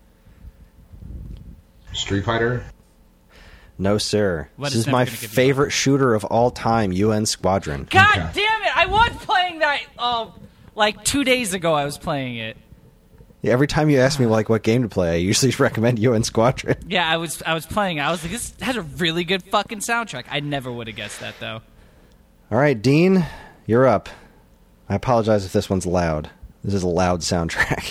Street Fighter? No, sir. What This is is never my gonna give you favorite shooter of all time, UN Squadron. God Okay. damn it! I was playing that. Oh, like 2 days ago, I was playing it. Every time you ask me like what game to play, I usually recommend UN Squadron. Yeah, I was playing it. I was like, this has a really good fucking soundtrack. I never would have guessed that though. All right, Dean, you're up. I apologize if this one's loud. This is a loud soundtrack.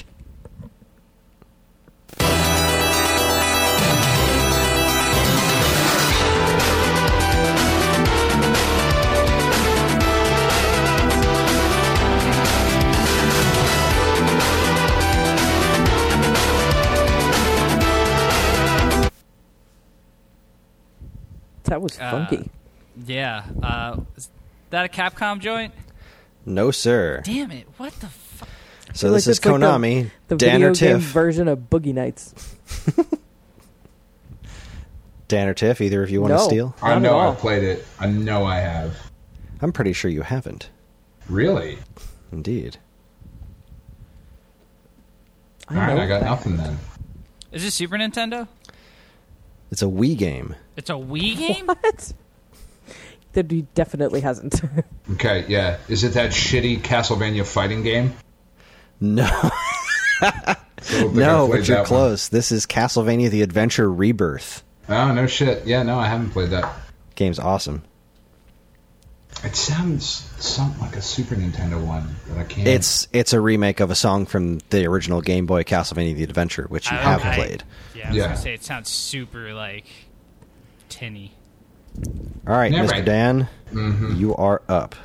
That was funky. Yeah. Is that a Capcom joint? No, sir. Damn it! What the fuck? So Like this is it's like Konami, the Dan video or game Tiff. version of Boogie Nights. Dan or Tiff, either of you want to No. steal? I Not know at all. I've played it. I know I have. I'm pretty sure you haven't. Really? Indeed. All right, know I got that. nothing then. Is this Super Nintendo? It's a Wii game. It's a Wii game? What? That he definitely hasn't. Okay, yeah. Is it that shitty Castlevania fighting game? No, I don't think no, I've played but you're that one. close. This is Castlevania: The Adventure Rebirth. Oh, no shit. Yeah, no, I haven't played that. Game's awesome. It sounds something like a Super Nintendo one, but I can't. It's a remake of a song from the original Game Boy Castlevania: The Adventure, which you have played. Yeah, I was Yeah. gonna say it sounds super like tinny. All right, Yeah, Mr. right. Dan, you are up.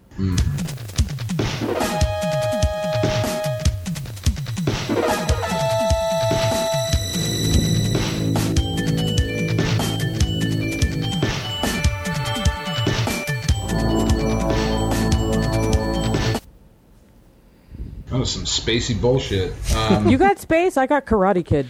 That was some spacey bullshit. You got Space, I got Karate Kid.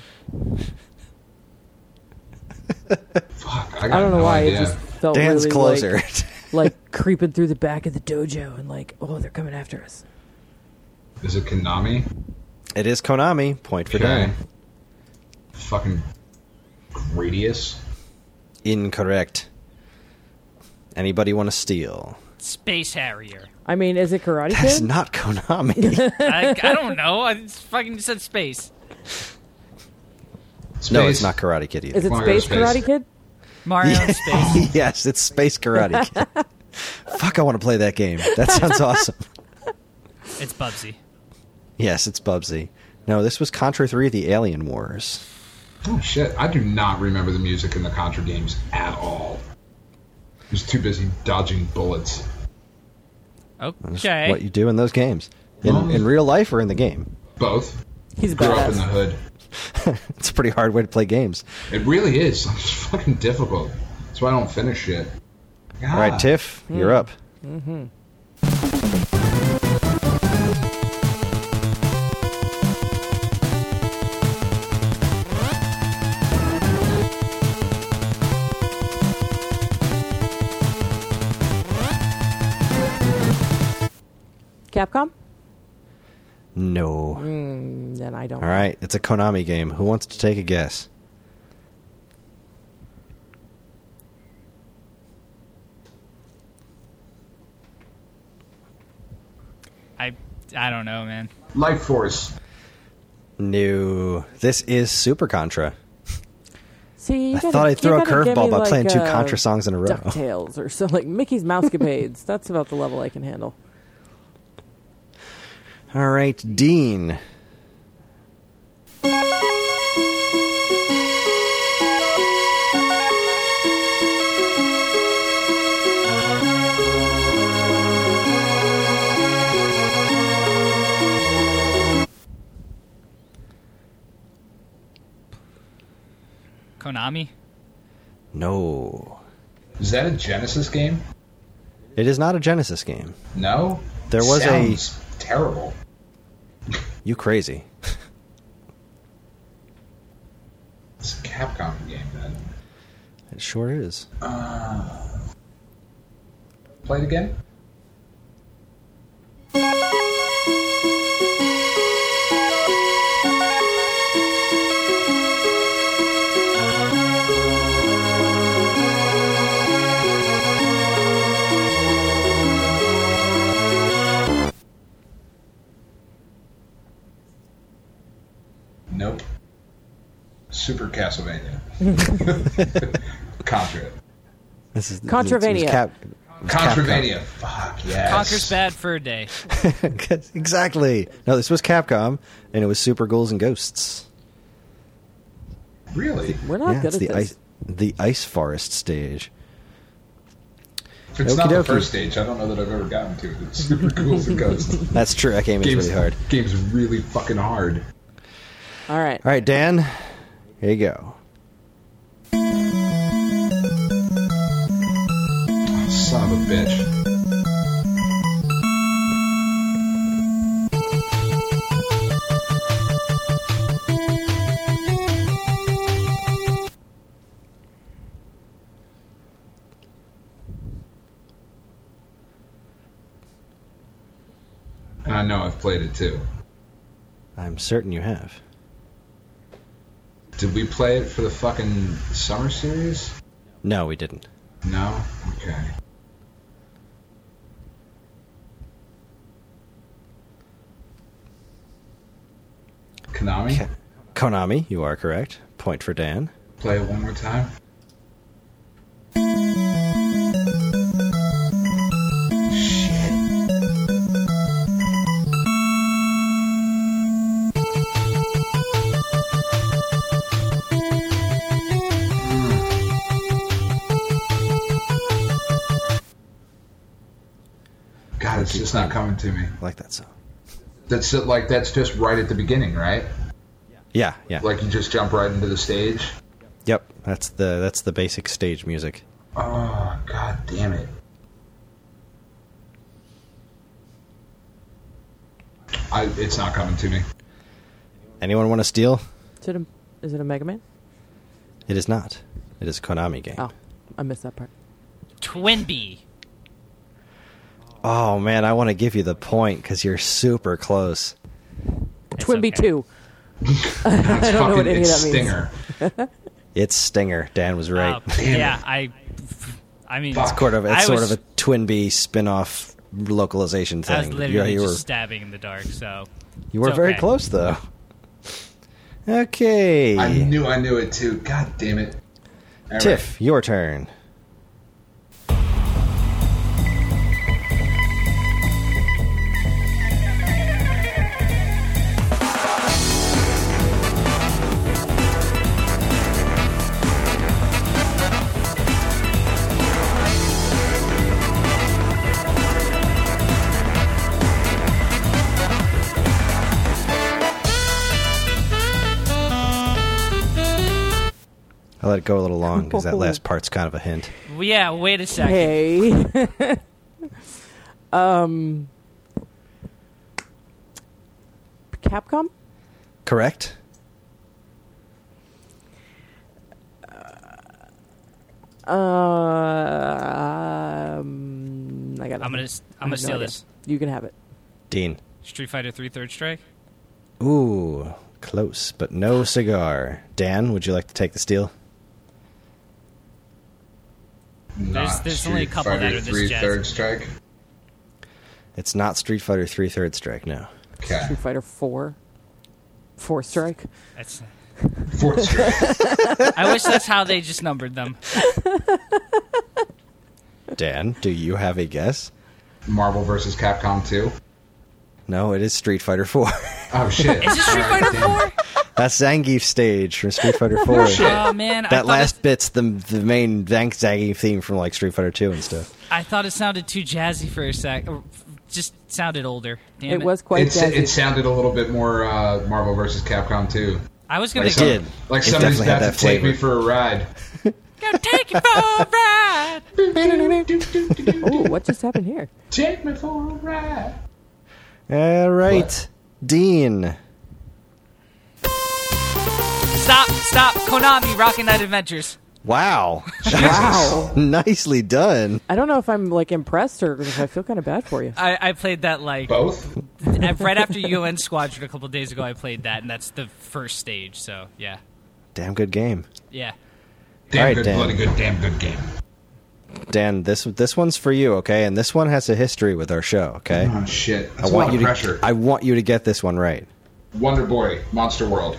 Fuck, I got I don't know no why idea. it just felt Dan's really closer. like creeping through the back of the dojo and like, oh, they're coming after us. Is it Konami? It is Konami. Point for Okay. Dan. Fucking Gradius? Incorrect. Anybody want to steal? Space Harrier. I mean, is it Karate That's Kid? not Konami. I don't know. I just fucking said space. Space? No, it's not Karate Kid either. Is it Wanna go to Space Karate space? Kid? Mario in space. Yes, it's Space Karate Kid. Fuck, I want to play that game. That sounds awesome. It's Bubsy. Yes, it's Bubsy. No, this was Contra 3: The Alien Wars. Oh shit! I do not remember the music in the Contra games at all. I was too busy dodging bullets. That's Okay. what you do in those games. In real life or in the game? Both. He's Grew up in badass. the hood. It's a pretty hard way to play games. It really is. It's fucking difficult. That's why I don't finish shit. God. All right, Tiff, you're up. Capcom? No. Then I don't. All right, it's a Konami game. Who wants to take a guess? I don't know, man. Life Force. No. This is Super Contra. See, you I thought I'd throw a curveball by playing two Contra songs in a row. DuckTales or something like Mickey's Mousecapades. That's about the level I can handle. All right, Dean. Konami? No. Is that a Genesis game? It is not a Genesis game. No. There was Sounds terrible. You crazy. It's a Capcom game then. It sure is. Play it again. Nope. Super Castlevania. Contra. This is Contravania. Contravania. Fuck yes. Conker's Bad Fur Day. Exactly. No, this was Capcom, and it was Super Ghouls and Ghosts. Really? We're not Yeah, good it's at this. the Ice Forest stage. If it's not the Okie dokie. first stage, I don't know that I've ever gotten to it. It's super cool as it goes. That's true. That game is really hard. Game's really fucking hard. All right. All right, Dan. Here you go. Son of a bitch. I know I've played it too. I'm certain you have. Did we play it for the fucking summer series? No, we didn't. No? Okay. Konami? Konami, you are correct. Point for Dan. Play it one more time. Shit. God, it's just not coming to me. I like that song. That's just right at the beginning, right? Yeah, yeah. Like you just jump right into the stage. Yep, that's the basic stage music. Oh, god damn it. It's not coming to me. Anyone want to steal? Is it a Mega Man? It is not. It is a Konami game. Oh, I missed that part. Twinbee. Oh man, I want to give you the point because you're super close. Twinbee okay. 2. I don't know what any of that means. Stinger. It's Stinger. Dan was right. Damn Yeah, it. I mean, Fuck. It's sort of a Twinbee spin-off localization thing. I was literally you just were, stabbing in the dark, so you were it's very okay. close though. Okay. I knew it too. God damn it. All Tiff, your turn. I let it go a little long because that last part's kind of a hint. Well, yeah, wait a second. Hey. Capcom? Correct? I got. I'm gonna steal this. You can have it. Dean. Street Fighter 3 Third Strike. Ooh, close, but no cigar. Dan, would you like to take the steal? Not There's only a Street couple that Fighter are this 3 jazzy. Third Strike. It's not Street Fighter 3 Third Strike, no. Okay. Street Fighter 4. 4 Strike. That's. Fourth Strike. I wish that's how they just numbered them. Dan, do you have a guess? Marvel vs. Capcom 2. No, it is Street Fighter 4. Oh shit! Is it Street Fighter 4? That's Zangief's stage from Street Fighter 4. Oh man, That last bit's the main Zangief theme from like Street Fighter 2 and stuff. I thought it sounded too jazzy for a sec. Or just sounded older. Damn it. It was quite jazzy. It sounded a little bit more Marvel vs. Capcom 2. I was gonna Like, go. did. Like It somebody's definitely had about that to take me flavor. for a ride. Gonna take you for a ride. Oh, what just happened here? Take me for a ride. All right, What? Dean. Stop! Konami, Rocket Knight Adventures. Wow. Wow. Nicely done. I don't know if I'm like impressed or if I feel kind of bad for you. I played that like Both? right after UN Squadron a couple days ago. I played that, and that's the first stage. So yeah, Damn good game. yeah. Damn All right, good, Dan. bloody good, damn good game. Dan, this one's for you, okay? And this one has a history with our show, okay? Oh shit! That's a lot of pressure. I want you to get this one right. Wonder Boy, Monster World.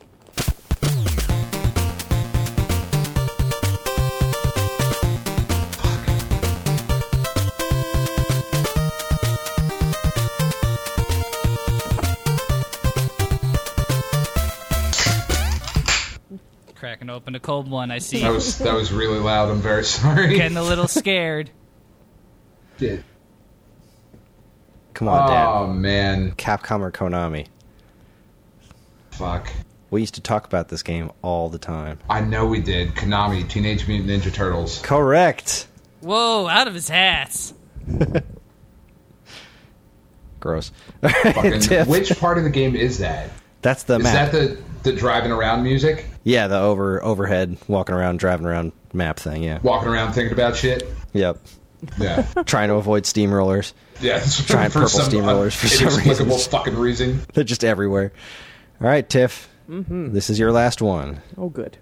Cracking open a cold one. I see. That was really loud. I'm very sorry. Getting a little scared. Shit. Come on, Dan. Oh man, Capcom or Konami? fuck. We used to talk about this game all the time. I know we did. Konami, Teenage Mutant Ninja Turtles. Correct. Whoa! Out of his ass. Gross. Fucking, Tiff. which part of the game is that? That's the Is map. that the driving around music? Yeah, the overhead, walking around, driving around map thing, yeah. Walking around thinking about shit? Yep. Yeah. Trying to avoid steamrollers. Yeah. Giant purple steamrollers for some inexplicable reason. fucking reason. They're just everywhere. All right, Tiff. This is your last one. Oh, good.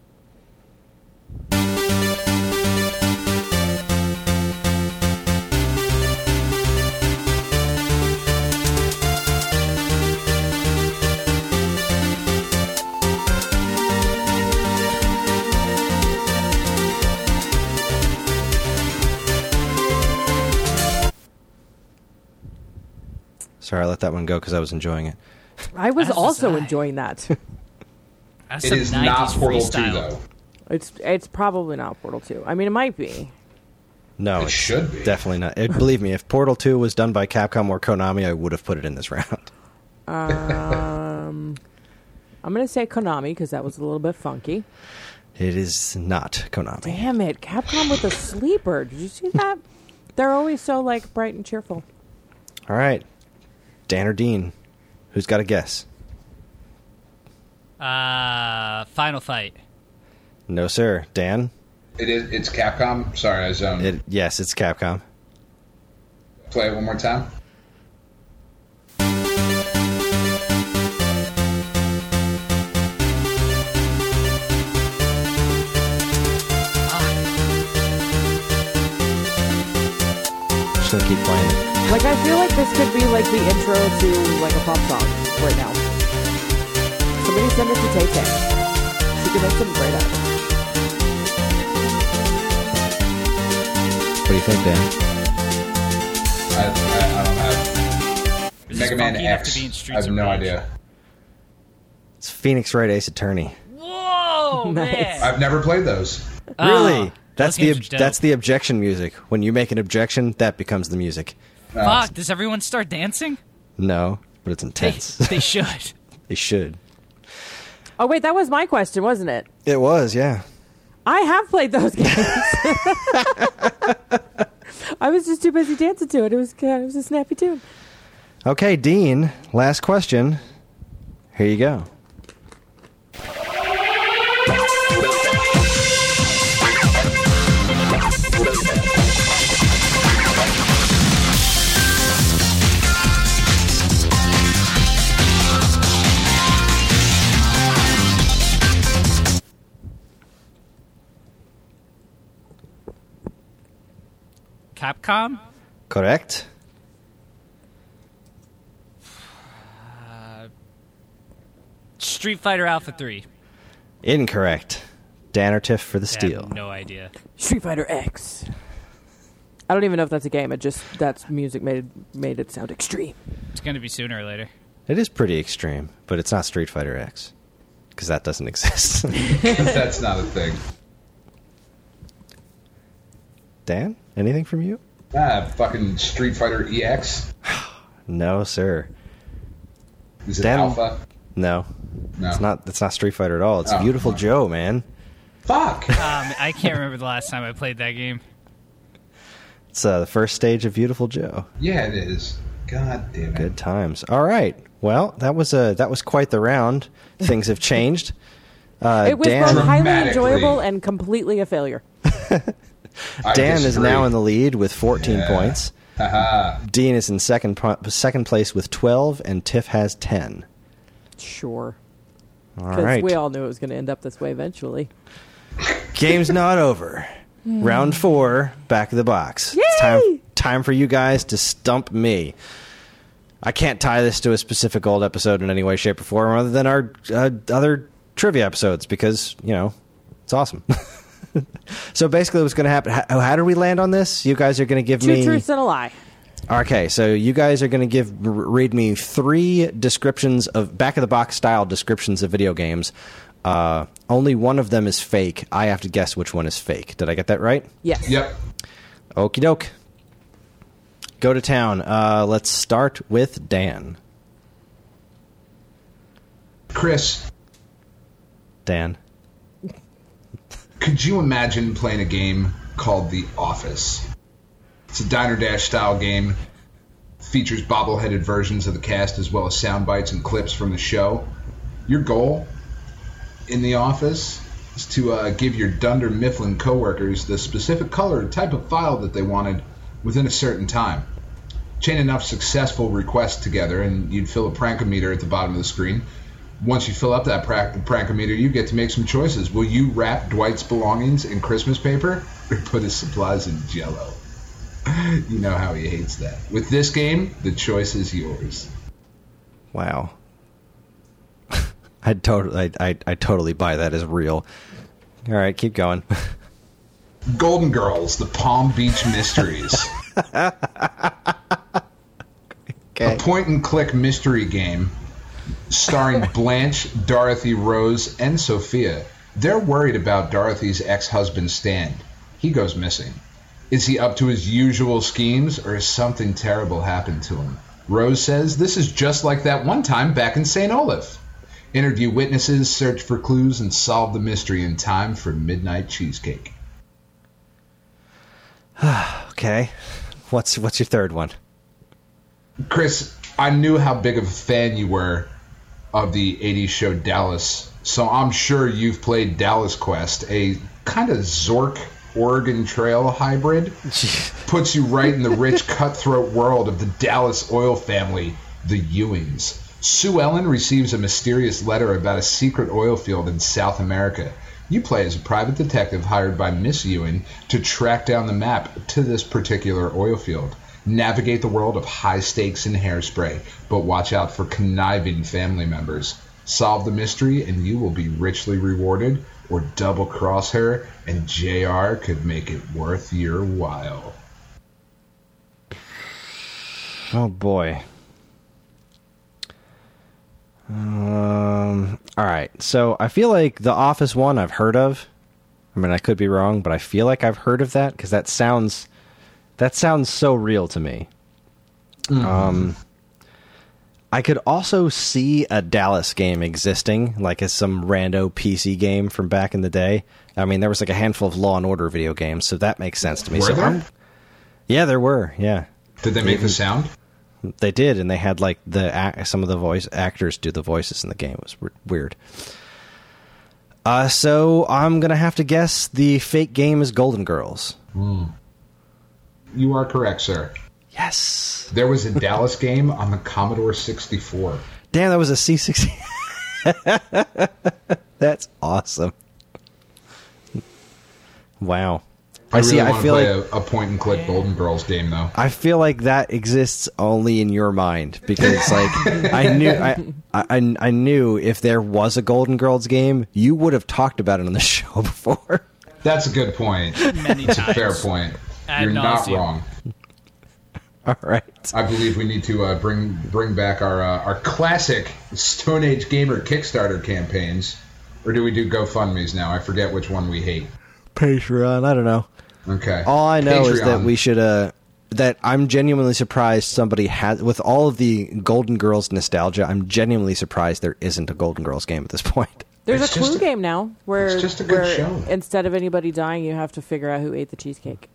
Sorry, I let that one go because I was enjoying it. I was As was also I. enjoying that. That's It some is 90s not Portal 2, freestyle. though. It's probably not Portal 2. I mean, it might be. No, It it's should be. definitely not. Believe me, if Portal 2 was done by Capcom or Konami, I would have put it in this round. I'm going to say Konami because that was a little bit funky. It is not Konami. Damn it. Capcom with a sleeper. Did you see that? They're always so, like, bright and cheerful. All right. Dan or Dean? Who's got a guess? Final Fight. No, sir. Dan? It's Capcom. Sorry, I zoned. Yes, it's Capcom. Play it one more time. Just gonna keep playing it. Like, I feel like this could be, like, the intro to, like, a pop song right now. Somebody send it to Tay Tay. She could make something great out of it. do you think, Dan? I don't have Is this Mega Man funky enough X. to be in I Streets have of no Rage? idea. It's Phoenix Wright Ace Attorney. Whoa, Nice. man! I've never played those. Really? That's those games are dope. that's the objection music. When you make an objection, that becomes the music. Fuck, does everyone start dancing? No, but it's They, intense. they should. They should. Oh wait, that was my question, wasn't it? It was, yeah. I have played those games. I was just too busy dancing to it. It was a snappy tune. Okay, Dean, last question. Here you go. Capcom? Correct? Street Fighter Alpha 3. Incorrect. Dan or Tiff for the I steal. have no idea. Street Fighter X. I don't even know if that's a game. It just that's music made it sound extreme. It's going to be sooner or later. It is pretty extreme, but it's not Street Fighter X. Because that doesn't exist. That's not a thing. Dan, anything from you? Fucking Street Fighter EX. No, sir. Is it Dan- Alpha? No. No. It's not Street Fighter at all. It's Oh, Beautiful fine. Joe, man. Fuck. I can't remember the last time I played that game. It's the first stage of Beautiful Joe. Yeah, it is. God damn it. Good times. All right. Well, that was quite the round. Things have changed. It was Dan, both highly Dramatically. enjoyable and completely a failure. I Dan is disagree. now in the lead with 14 Yeah. points. Haha. Dean is in second place with 12, and Tiff has 10. Sure. All Because right. we all knew it was going to end up this way eventually. Game's not over. Round 4, back of the box. It's time for you guys to stump me. I can't tie this to a specific old episode in any way, shape, or form other than our other trivia episodes because, it's awesome. So basically what's going to happen, how did we land on this? You guys are going to give Two me... truths and a lie. Okay, so you guys are going to read me 3 descriptions of back-of-the-box style descriptions of video games. Only one of them is fake. I have to guess which one is fake. Did I get that right? Yes. Yep. Okie doke. Go to town. Let's start with Dan. Chris, Dan. could you imagine playing a game called The Office? It's a Diner Dash style game. Features bobbleheaded versions of the cast as well as sound bites and clips from the show. Your goal in The Office is to give your Dunder Mifflin coworkers the specific color and type of file that they wanted within a certain time. Chain enough successful requests together and you'd fill a prankometer at the bottom of the screen. Once you fill up that prankometer, you get to make some choices. Will you wrap Dwight's belongings in Christmas paper or put his supplies in Jell-O? You know how he hates that. With this game, the choice is yours. Wow. I totally buy that as real. All right, keep going. Golden Girls, the Palm Beach Mysteries. Okay. A point-and-click mystery game starring Blanche, Dorothy, Rose, and Sophia. They're worried about Dorothy's ex-husband, Stan. He goes missing. Is he up to his usual schemes, or has something terrible happened to him? Rose says this is just like that one time back in St. Olaf. Interview witnesses, search for clues, and solve the mystery in time for midnight cheesecake. Okay. What's your third one? Chris, I knew how big of a fan you were of the 80s show Dallas, so I'm sure you've played Dallas Quest, a kind of Zork Oregon Trail hybrid. Puts you right in the rich, cutthroat world of the Dallas oil family, the Ewings. Sue Ellen receives a mysterious letter about a secret oil field in South America. You play as a private detective hired by Miss Ewing to track down the map to this particular oil field. Navigate the world of high stakes and hairspray, but watch out for conniving family members. Solve the mystery and you will be richly rewarded, or double-cross her, and JR could make it worth your while. Oh, boy. All right. So I feel like the Office one I've heard of. I mean, I could be wrong, but I feel like I've heard of that because that sounds so real to me. Mm-hmm. I could also see a Dallas game existing, like as some rando PC game from back in the day. I mean, there was like a handful of Law and Order video games, so that makes sense to me. Were there? Yeah, there were. Yeah. Did they make the sound? They did, and they had like some of the voice actors do the voices in the game. It was weird. So I'm gonna have to guess the fake game is Golden Girls. You are correct, sir. Yes. There was a Dallas game on the Commodore 64. Damn, that was a C60. Like awesome. Wow. I really want to feel play like a point-and-click Golden Girls game, though. I feel like that exists only in your mind because, like, I knew if there was a Golden Girls game, you would have talked about it on the show before. That's a good point. Many That's times. a fair point. Ad You're not nauseam. wrong. All right. I believe we need to bring back our classic Stone Age Gamer Kickstarter campaigns. Or do we do GoFundMe's now? I forget which one we hate. Patreon, I don't know. Okay. All I know is that Patreon. we should, that I'm genuinely surprised somebody has, with all of the Golden Girls nostalgia, I'm genuinely surprised there isn't a Golden Girls game at this point. There's It's a just Clue a- game now where, it's just a good where show. instead of anybody dying, you have to figure out who ate the cheesecake.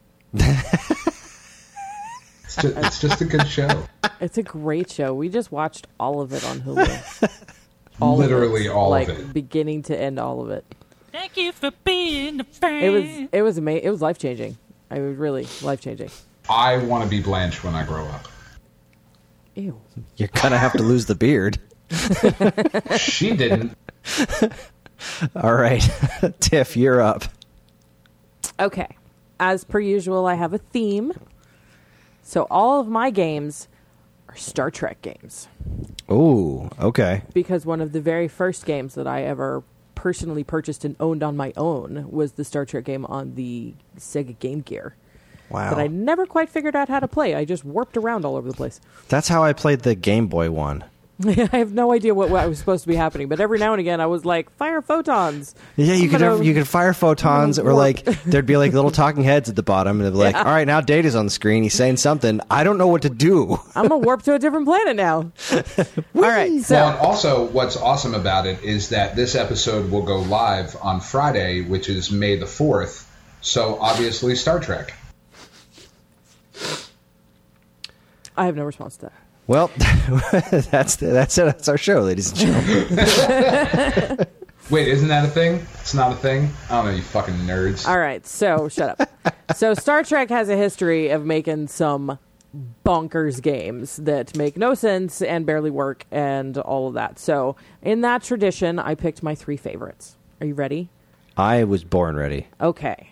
It's just a good show. It's a great show. We just watched all of it on Hulu. Literally all like, of it. beginning to end, all of it. Thank you for being a friend. It was amazing. It was life changing. I was really life changing. I want to be Blanche when I grow up. Ew. You're gonna have to lose the beard. She didn't. All right. Tiff, you're up. Okay. As per usual, I have a theme. So all of my games are Star Trek games. Ooh, okay. Because one of the very first games that I ever personally purchased and owned on my own was the Star Trek game on the Sega Game Gear. Wow. That I never quite figured out how to play. I just warped around all over the place. That's how I played the Game Boy one. I have no idea what was supposed to be happening, but every now and again I was like, fire photons. Yeah, you could fire photons, or warp. like there'd be like little talking heads at the bottom, and they'd be like, "All right, now Data's on the screen. He's saying something. I don't know what to do." I'm going to warp to a different planet now. All right, so Well, and also, what's awesome about it is that this episode will go live on Friday, which is May the 4th. So, obviously, Star Trek. I have no response to that. Well, that's it. That's our show, ladies and gentlemen. Wait, isn't that a thing? It's not a thing? I don't know, you fucking nerds. All right, so shut up. So Star Trek has a history of making some bonkers games that make no sense and barely work and all of that. So in that tradition, I picked my 3 favorites. Are you ready? I was born ready. Okay.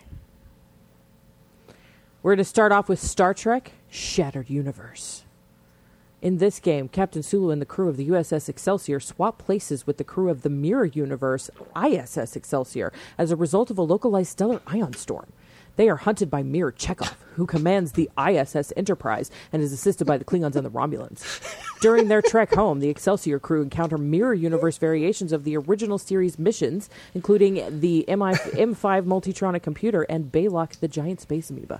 We're going to start off with Star Trek Shattered Universe. In this game, Captain Sulu and the crew of the USS Excelsior swap places with the crew of the Mirror Universe ISS Excelsior as a result of a localized stellar ion storm. They are hunted by Mir Chekhov, who commands the ISS Enterprise and is assisted by the Klingons and the Romulans. During their trek home, the Excelsior crew encounter Mirror Universe variations of the original series missions, including the M5 Multitronic computer and Baylock the giant space amoeba.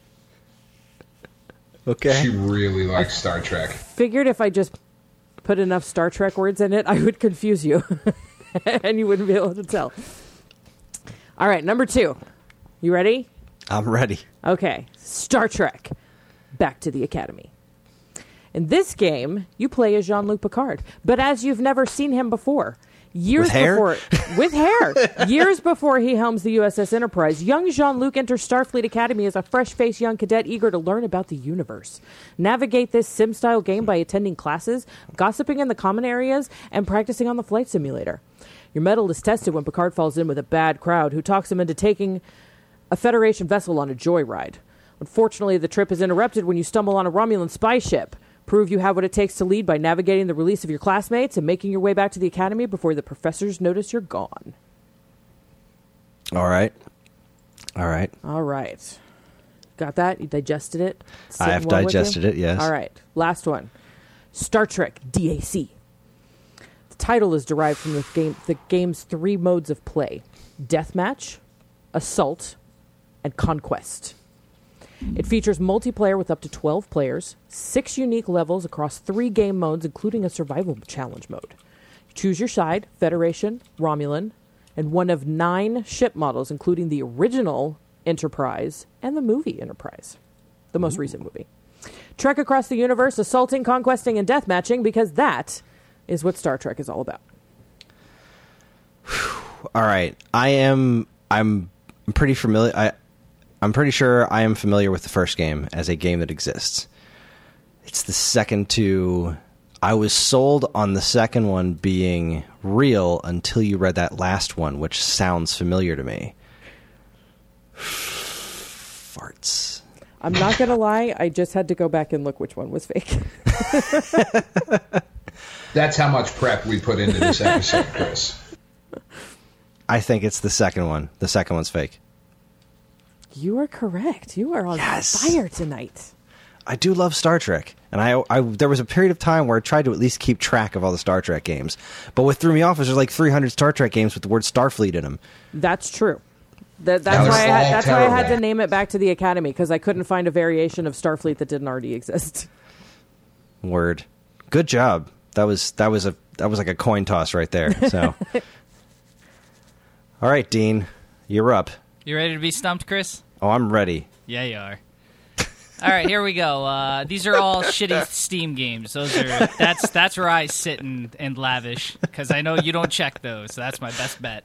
Okay. She really likes Star Trek. Figured if I just put enough Star Trek words in it, I would confuse you. And you wouldn't be able to tell. All right, number 2. You ready? I'm ready. Okay, Star Trek, Back to the Academy. In this game, you play as Jean-Luc Picard, but as you've never seen him before. Years with hair. Years before he helms the USS Enterprise, young Jean-Luc enters Starfleet Academy as a fresh-faced young cadet eager to learn about the universe. Navigate this sim-style game by attending classes, gossiping in the common areas, and practicing on the flight simulator. Your mettle is tested when Picard falls in with a bad crowd who talks him into taking a Federation vessel on a joyride. Unfortunately, the trip is interrupted when you stumble on a Romulan spy ship. Prove you have what it takes to lead by navigating the release of your classmates and making your way back to the academy before the professors notice you're gone. All right. All right. Got that? You digested it? I have digested it, yes. All right. Last one. Star Trek DAC. The title is derived from the game's 3 modes of play: Deathmatch, Assault, and Conquest. It features multiplayer with up to 12 players, 6 unique levels across 3 game modes, including a survival challenge mode. You choose your side, Federation, Romulan, and one of 9 ship models, including the original Enterprise and the movie Enterprise, the most recent movie. Trek across the universe, assaulting, conquesting, and deathmatching, because that is what Star Trek is all about. All right. I'm pretty familiar. I'm pretty sure I am familiar with the first game as a game that exists. It's the second two. I was sold on the second one being real until you read that last one, which sounds familiar to me. Farts. I'm not going to lie. I just had to go back and look which one was fake. That's how much prep we put into this episode, Chris. I think it's the second one. The second one's fake. You are correct. You are on fire tonight. I do love Star Trek, and I there was a period of time where I tried to at least keep track of all the Star Trek games. But what threw me off is there's like 300 Star Trek games with the word Starfleet in them. That's true. That's why I had to name it back to the Academy, because I couldn't find a variation of Starfleet that didn't already exist. Word. Good job. That was like a coin toss right there. So, all right, Dean, you're up. You ready to be stumped, Chris? Oh, I'm ready. Yeah, you are. All right, here we go. These are all shitty Steam games. That's where I sit and lavish, because I know you don't check those. So that's my best bet.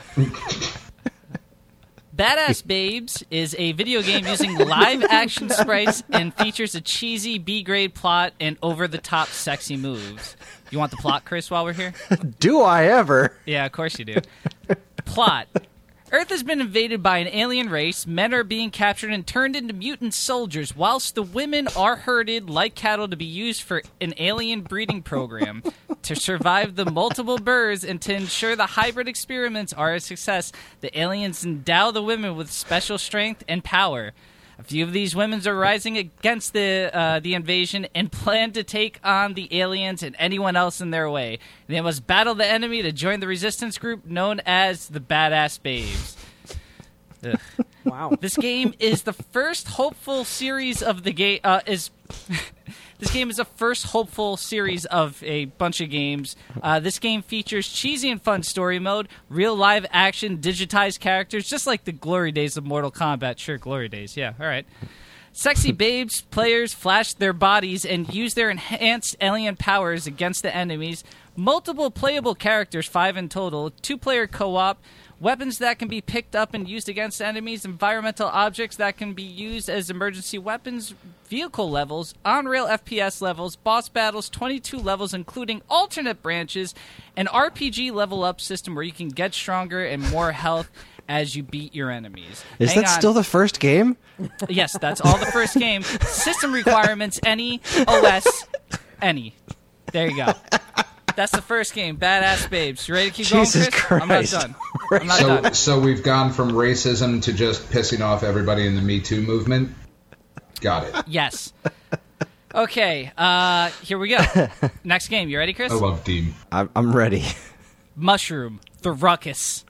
Badass Babes is a video game using live-action sprites and features a cheesy B-grade plot and over-the-top sexy moves. You want the plot, Chris, while we're here? Do I ever? Yeah, of course you do. Plot. Earth has been invaded by an alien race. Men are being captured and turned into mutant soldiers, whilst the women are herded like cattle to be used for an alien breeding program. To survive the multiple births and to ensure the hybrid experiments are a success, the aliens endow the women with special strength and power. A few of these women are rising against the invasion and plan to take on the aliens and anyone else in their way. They must battle the enemy to join the resistance group known as the Badass Babes. Ugh. Wow. This game is the first hopeful series of the game. This game is the first hopeful series of a bunch of games. This game features cheesy and fun story mode, real live action, digitized characters, just like the glory days of Mortal Kombat. Sure, glory days. Yeah, all right. Sexy babes, players flash their bodies and use their enhanced alien powers against the enemies. Multiple playable characters, 5 in total. 2-player co-op. Weapons that can be picked up and used against enemies, environmental objects that can be used as emergency weapons, vehicle levels, on-rail FPS levels, boss battles, 22 levels including alternate branches, an RPG level-up system where you can get stronger and more health as you beat your enemies. Is that still the first game? Yes, that's all the first game. System requirements, any, OS, any. There you go. That's the first game, Badass Babes. You ready to keep going, Chris? I'm not done. I'm not done. So we've gone from racism to just pissing off everybody in the Me Too movement? Got it. Yes. Okay, here we go. Next game. You ready, Chris? I love Dean. I'm ready. Mushroom, the Ruckus.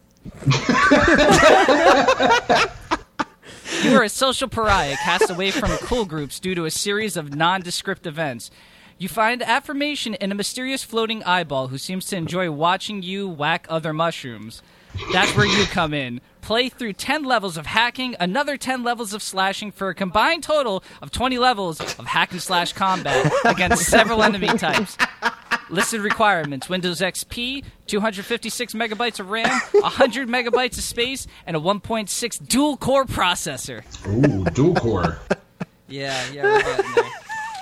You are a social pariah cast away from cool groups due to a series of nondescript events. You find affirmation in a mysterious floating eyeball who seems to enjoy watching you whack other mushrooms. That's where you come in. Play through 10 levels of hacking, another 10 levels of slashing for a combined total of 20 levels of hack and slash combat against several enemy types. Listed requirements: Windows XP, 256 megabytes of RAM, 100 megabytes of space, and a 1.6 dual-core processor. Ooh, dual core. Yeah, we're getting there.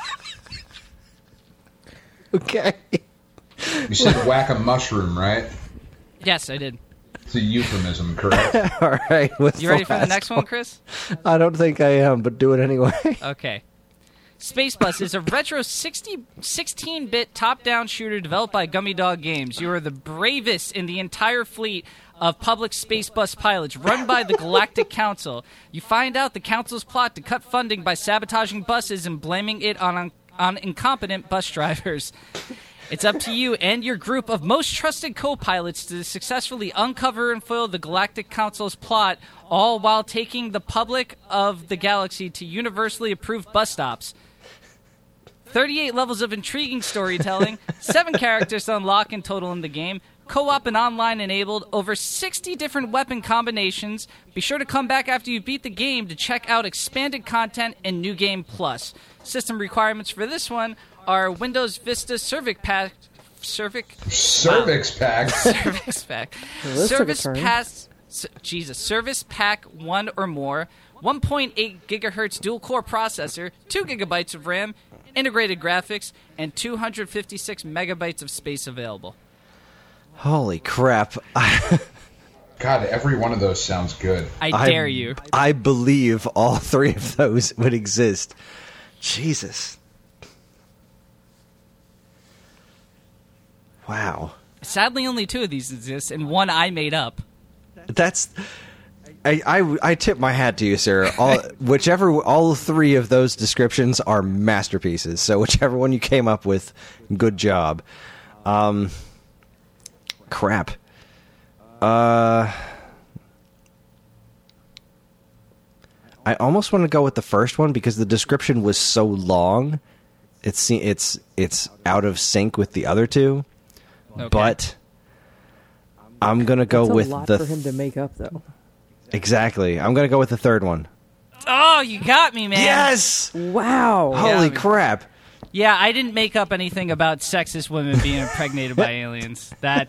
Okay. You said whack a mushroom, right? Yes, I did. It's a euphemism, correct? All right. You ready for the next one, Chris? I don't think I am, but do it anyway. Okay. Space Bus is a retro 16-bit top-down shooter developed by Gummy Dog Games. You are the bravest in the entire fleet of public space bus pilots run by the Galactic Council. You find out the Council's plot to cut funding by sabotaging buses and blaming it on incompetent bus drivers. It's up to you and your group of most trusted co-pilots to successfully uncover and foil the Galactic Council's plot, all while taking the public of the galaxy to universally approved bus stops. 38 levels of intriguing storytelling, 7 characters to unlock in total in the game, co-op and online enabled, over 60 different weapon combinations. Be sure to come back after you beat the game to check out expanded content and New Game Plus. System requirements for this one are Windows Vista Cervix Pack. Cervix Pack. Cervix Pack. Well, Service Pack 1 or more, 1.8 gigahertz dual-core processor, 2 gigabytes of RAM, integrated graphics, and 256 megabytes of space available. Holy crap. God, every one of those sounds good. I dare you. I believe all 3 of those would exist. Jesus. Wow. Sadly, only 2 of these exist, and 1 I made up. That's... I tip my hat to you, sir. All 3 of those descriptions are masterpieces. So whichever one you came up with, good job. Crap. I almost want to go with the first one because the description was so long. It's out of sync with the other 2. Okay. But I'm gonna go That's with a lot the for him to make up, though. Exactly. I'm gonna go with the third one. Oh, you got me, man. Yes! Wow. Holy Yeah. crap. Yeah, I didn't make up anything about sexist women being impregnated by aliens. I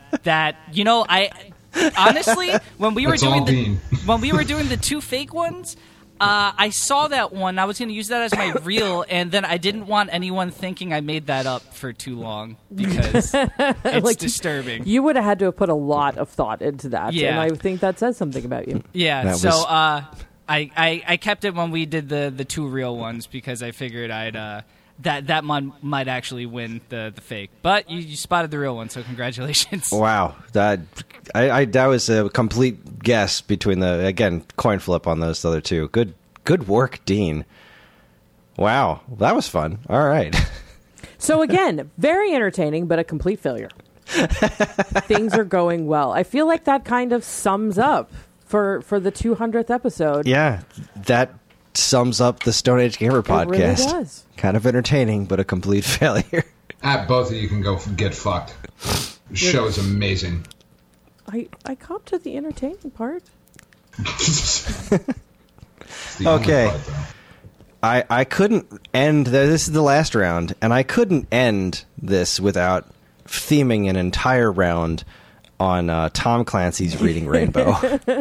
honestly, when we were That's all doing Dean. the 2 fake ones, I saw that one. I was going to use that as my reel, and then I didn't want anyone thinking I made that up for too long because it's Like, disturbing. You would have had to have put a lot of thought into that, Yeah. and I think that says something about you. Yeah, That so was- I kept it when we did the 2 real ones because I figured I'd that one might actually win the fake. But you spotted the real one, so congratulations. Wow. That was a complete guess between coin flip on those other 2. Good work, Dean. Wow. That was fun. All right. So again, very entertaining, but a complete failure. Things are going well. I feel like that kind of sums up for the 200th episode. Yeah. That sums up the Stone Age Gamer podcast. It really does. Kind of entertaining, but a complete failure. Both of you can go get fucked. The show is amazing. I cop to the entertaining part. It's the only Okay. part, though. I couldn't end... This is the last round, and I couldn't end this without theming an entire round on Tom Clancy's Reading Rainbow.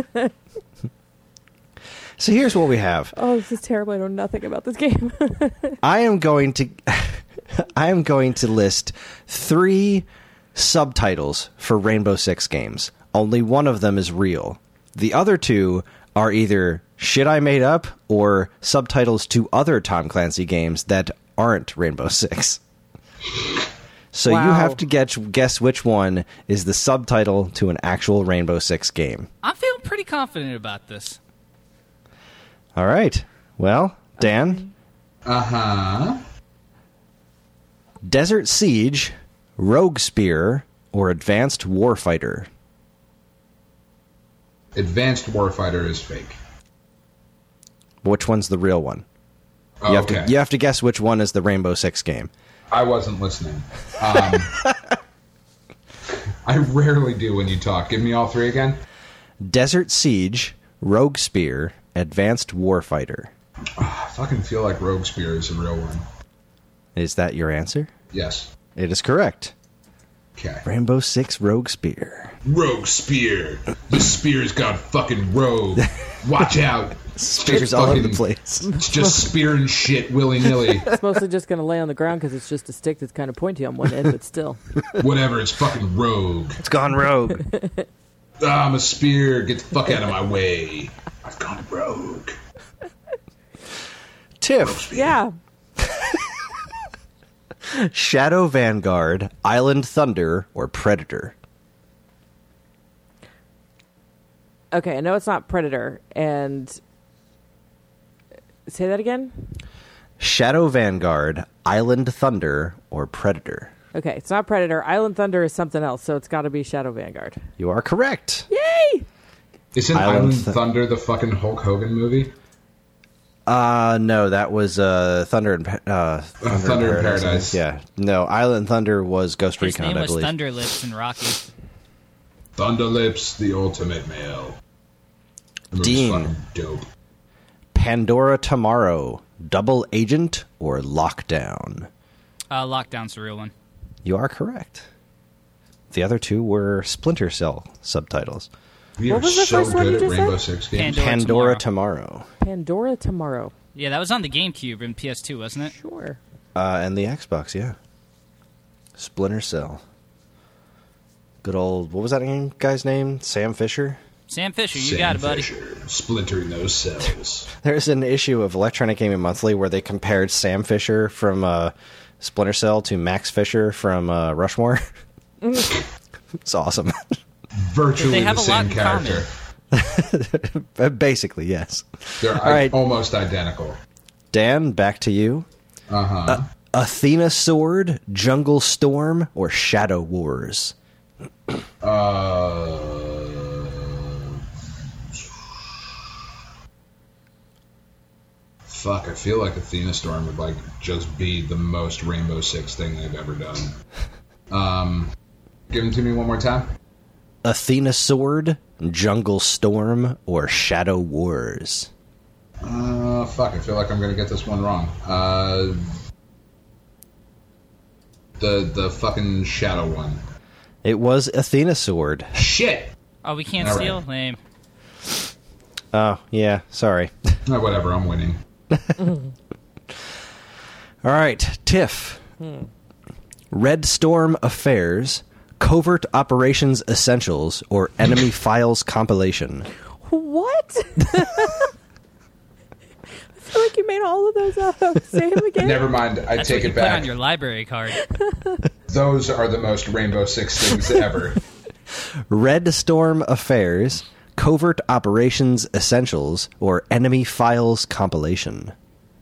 So here's what we have. Oh, this is terrible. I know nothing about this game. I am going to list 3 subtitles for Rainbow Six games. Only one of them is real. The other 2 are either shit I made up or subtitles to other Tom Clancy games that aren't Rainbow Six. So you Wow. have to guess which one is the subtitle to an actual Rainbow Six game. I'm feeling pretty confident about this. All right. Well, Dan, Uh-huh. Desert Siege, Rogue Spear, or Advanced Warfighter? Advanced Warfighter is fake. Which one's the real one? Oh, okay. You have to guess which one is the Rainbow Six game. I wasn't listening. I rarely do when you talk. Give me all 3 again. Desert Siege, Rogue Spear, Advanced Warfighter. I fucking feel like Rogue Spear is a real one. Is that your answer? Yes. It is correct. Okay. Rainbow Six Rogue Spear. Rogue Spear. The spear's got fucking rogue. Watch out. Spears all over the place. It's just spearing shit willy-nilly. It's mostly just going to lay on the ground because it's just a stick that's kind of pointy on one end, but still. Whatever, it's fucking rogue. It's gone rogue. I'm a spear. Get the fuck out of my way. I've gone rogue. Tiff, Yeah. Shadow Vanguard, Island Thunder, or Predator? Okay, I know it's not Predator. And say that again? Shadow Vanguard, Island Thunder, or Predator. Okay, it's not Predator. Island Thunder is something else, so it's got to be Shadow Vanguard. You are correct. Yay! Isn't Island Island Thunder the fucking Hulk Hogan movie? No, that was Thunder in Thunder in Paradise. Yeah, no, Island Thunder was Ghost His Recon, name I was believe. Thunderlips in Rocky. Thunderlips, the ultimate male. The movie's Dean. fucking dope. Pandora Tomorrow, Double Agent, or Lockdown. Lockdown's the real one. You are correct. The other two were Splinter Cell subtitles. We What are was the so first one good you at just Rainbow said? Six games. Pandora Tomorrow. Pandora Tomorrow. Yeah, that was on the GameCube and PS2, wasn't it? Sure. And the Xbox, yeah. Splinter Cell. Good old, what was that guy's name? Sam Fisher? Sam Fisher, you Sam got it, buddy. Fisher, splintering those cells. There's an issue of Electronic Gaming Monthly where they compared Sam Fisher from Splinter Cell to Max Fisher from Rushmore. It's awesome. Virtually They have the a lot same in character. Basically, yes. They're right. almost identical. Dan, back to you. Uh-huh. Athena Sword, Jungle Storm, or Shadow Wars? Fuck, I feel like Athena Storm would like just be the most Rainbow Six thing they've ever done. Give them to me one more time. Athena Sword, Jungle Storm, or Shadow Wars? Fuck, I feel like I'm gonna get this one wrong. The fucking Shadow one. It was Athena Sword. Shit! Oh, we can't All steal? right. Lame. Oh, yeah, sorry. Whatever, I'm winning. All right, Tiff. Red Storm Affairs, Covert Operations Essentials, or Enemy Files Compilation? What? I feel like you made all of those up. Say them again. Never mind, I That's take what you it put back. on your library card. Those are the most Rainbow Six things ever. Red Storm Affairs, Covert Operations Essentials, or Enemy Files Compilation?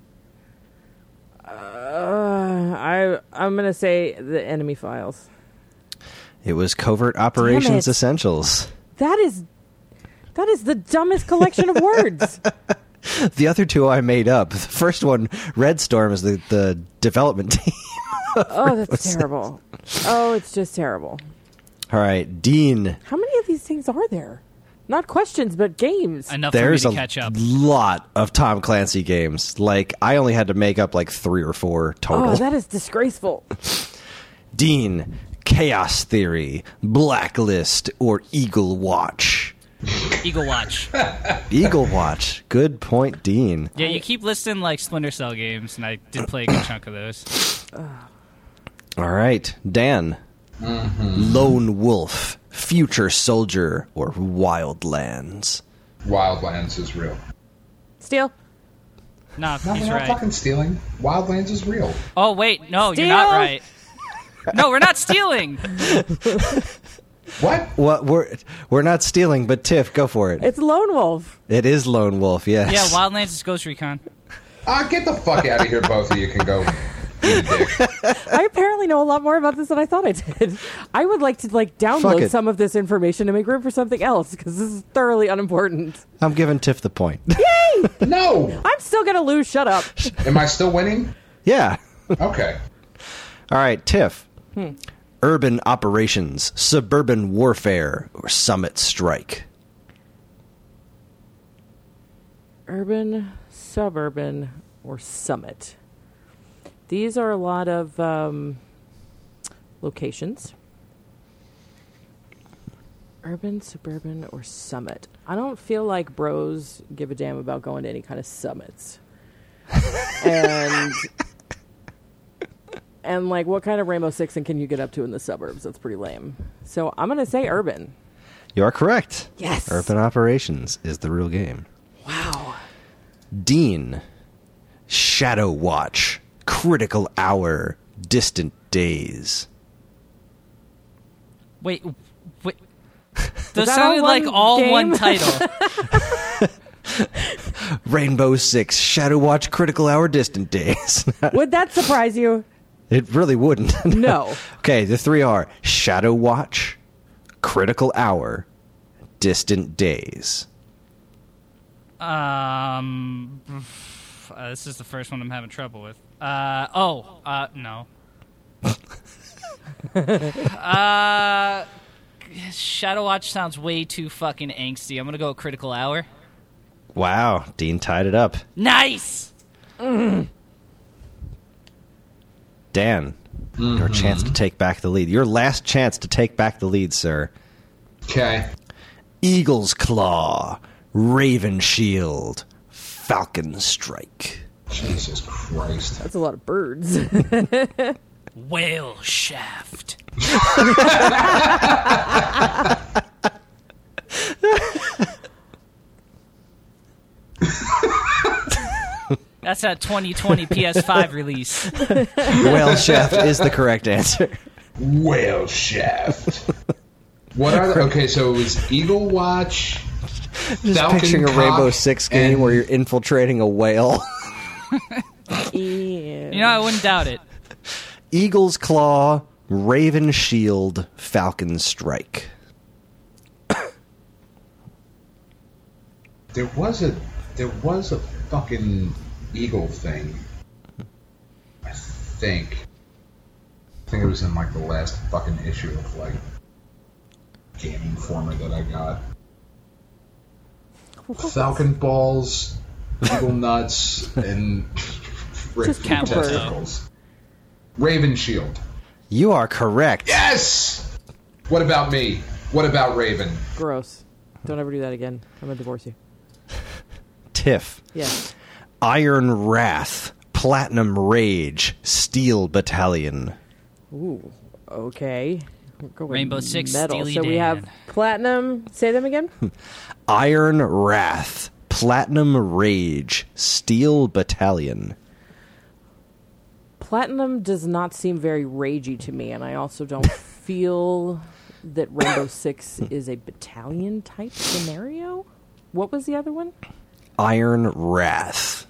I'm gonna say the Enemy Files. It was Covert Operations it. Essentials. That is the dumbest collection of words. The other two I made up. The first one, Red Storm, is the development team. Oh, that's terrible. Oh, it's just terrible. All right, Dean. How many of these things are there? Not questions, but games. Enough There's for me a to catch up. lot of Tom Clancy games. Like, I only had to make up like 3 or 4 total. Oh, that is disgraceful. Dean, Chaos Theory, Blacklist, or Eagle Watch? Eagle Watch. Eagle Watch. Good point, Dean. Yeah, you keep listing like Splinter Cell games, and I did play a good chunk of those. All right, Dan. Lone Wolf, Future Soldier, or Wildlands? Wildlands is real. Steal. No, No, he's we're not right. fucking stealing. Wildlands is real. Oh, wait, no, Steal! you're not right. No, we're not stealing. What? What we're not stealing, but Tiff, go for it. It's Lone Wolf. It is Lone Wolf, yes. Yeah, Wildlands is Ghost Recon. Get the fuck out of here, both of you can go eat a dick. I apparently know a lot more about this than I thought I did. I would like to Fuck download it. some of this information to make room for something else because this is thoroughly unimportant. I'm giving Tiff the point. No! I'm still gonna lose. Shut up. Am I still winning? Yeah. Okay. All right, Tiff. Urban Operations, Suburban Warfare, or Summit Strike? Urban, suburban, or summit. These are a lot of locations. Urban, suburban, or summit. I don't feel like bros give a damn about going to any kind of summits. And like, what kind of Rainbow Sixing can you get up to in the suburbs? That's pretty lame. So I'm going to say urban. You are correct. Yes. Urban Operations is the real game. Wow. Dean, Shadow Watch, Critical Hour, Distant Days. Wait. Those that sounded all like one all game? one title. Rainbow Six, Shadow Watch, Critical Hour, Distant Days. Would that surprise you? It really wouldn't. No. Okay, the three are Shadow Watch, Critical Hour, Distant Days. This is the first one I'm having trouble with. No. Shadow Watch sounds way too fucking angsty. I'm gonna go Critical Hour. Wow, Dean tied it up. Nice! Dan, your chance to take back the lead. Your last chance to take back the lead, sir. Okay. Eagle's Claw, Raven Shield, Falcon Strike. Jesus Christ. That's a lot of birds. Whale Shaft. That's a 2020 PS5 release. Whale Shaft is the correct answer. Whale Shaft. What are the... Okay, so it was Eagle Watch, Just Falcon picturing a Cock, Rainbow Six game and- where you're infiltrating a whale. Yeah. You know, I wouldn't doubt it. Eagle's Claw, Raven Shield, Falcon Strike. There was a fucking eagle thing. I think it was in like the last fucking issue of like Game Informer that I got. Falcon balls, eagle nuts, and Just camel toe. testicles. Raven Shield. You are correct. Yes. What about me? What about Raven? Gross. Don't ever do that again. I'm going to divorce you. Tiff. Yes. Iron Wrath, Platinum Rage, Steel Battalion. Ooh. Okay. We're going Rainbow Six, metal. Steely So we Dan. have platinum. Say them again. Iron Wrath, Platinum Rage, Steel Battalion. Platinum does not seem very ragey to me, and I also don't feel that Rainbow Six is a battalion type scenario. What was the other one? Iron Wrath.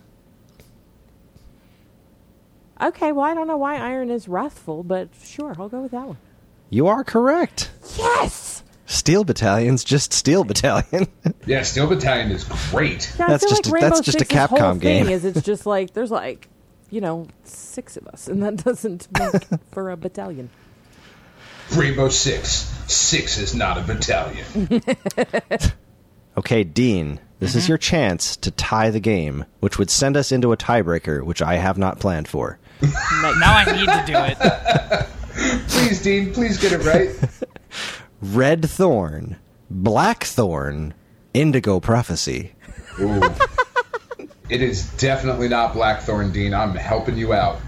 Okay, well, I don't know why Iron is wrathful, but sure, I'll go with that one. You are correct. Yes! Steel Battalion's just Steel Battalion. Yeah, Steel Battalion is great. Yeah, That's I feel just like a- Rainbow that's just a Six's whole Capcom game. thing is it's just like, there's like, 6 of us, and that doesn't make for a battalion. Rainbow Six. 6 is not a battalion. Okay, Dean, this is your chance to tie the game, which would send us into a tiebreaker, which I have not planned for. Now I need to do it. Please, Dean, please get it right. Red Thorn, Black Thorn, Indigo Prophecy. Ooh. It is definitely not Blackthorn, Dean. I'm helping you out.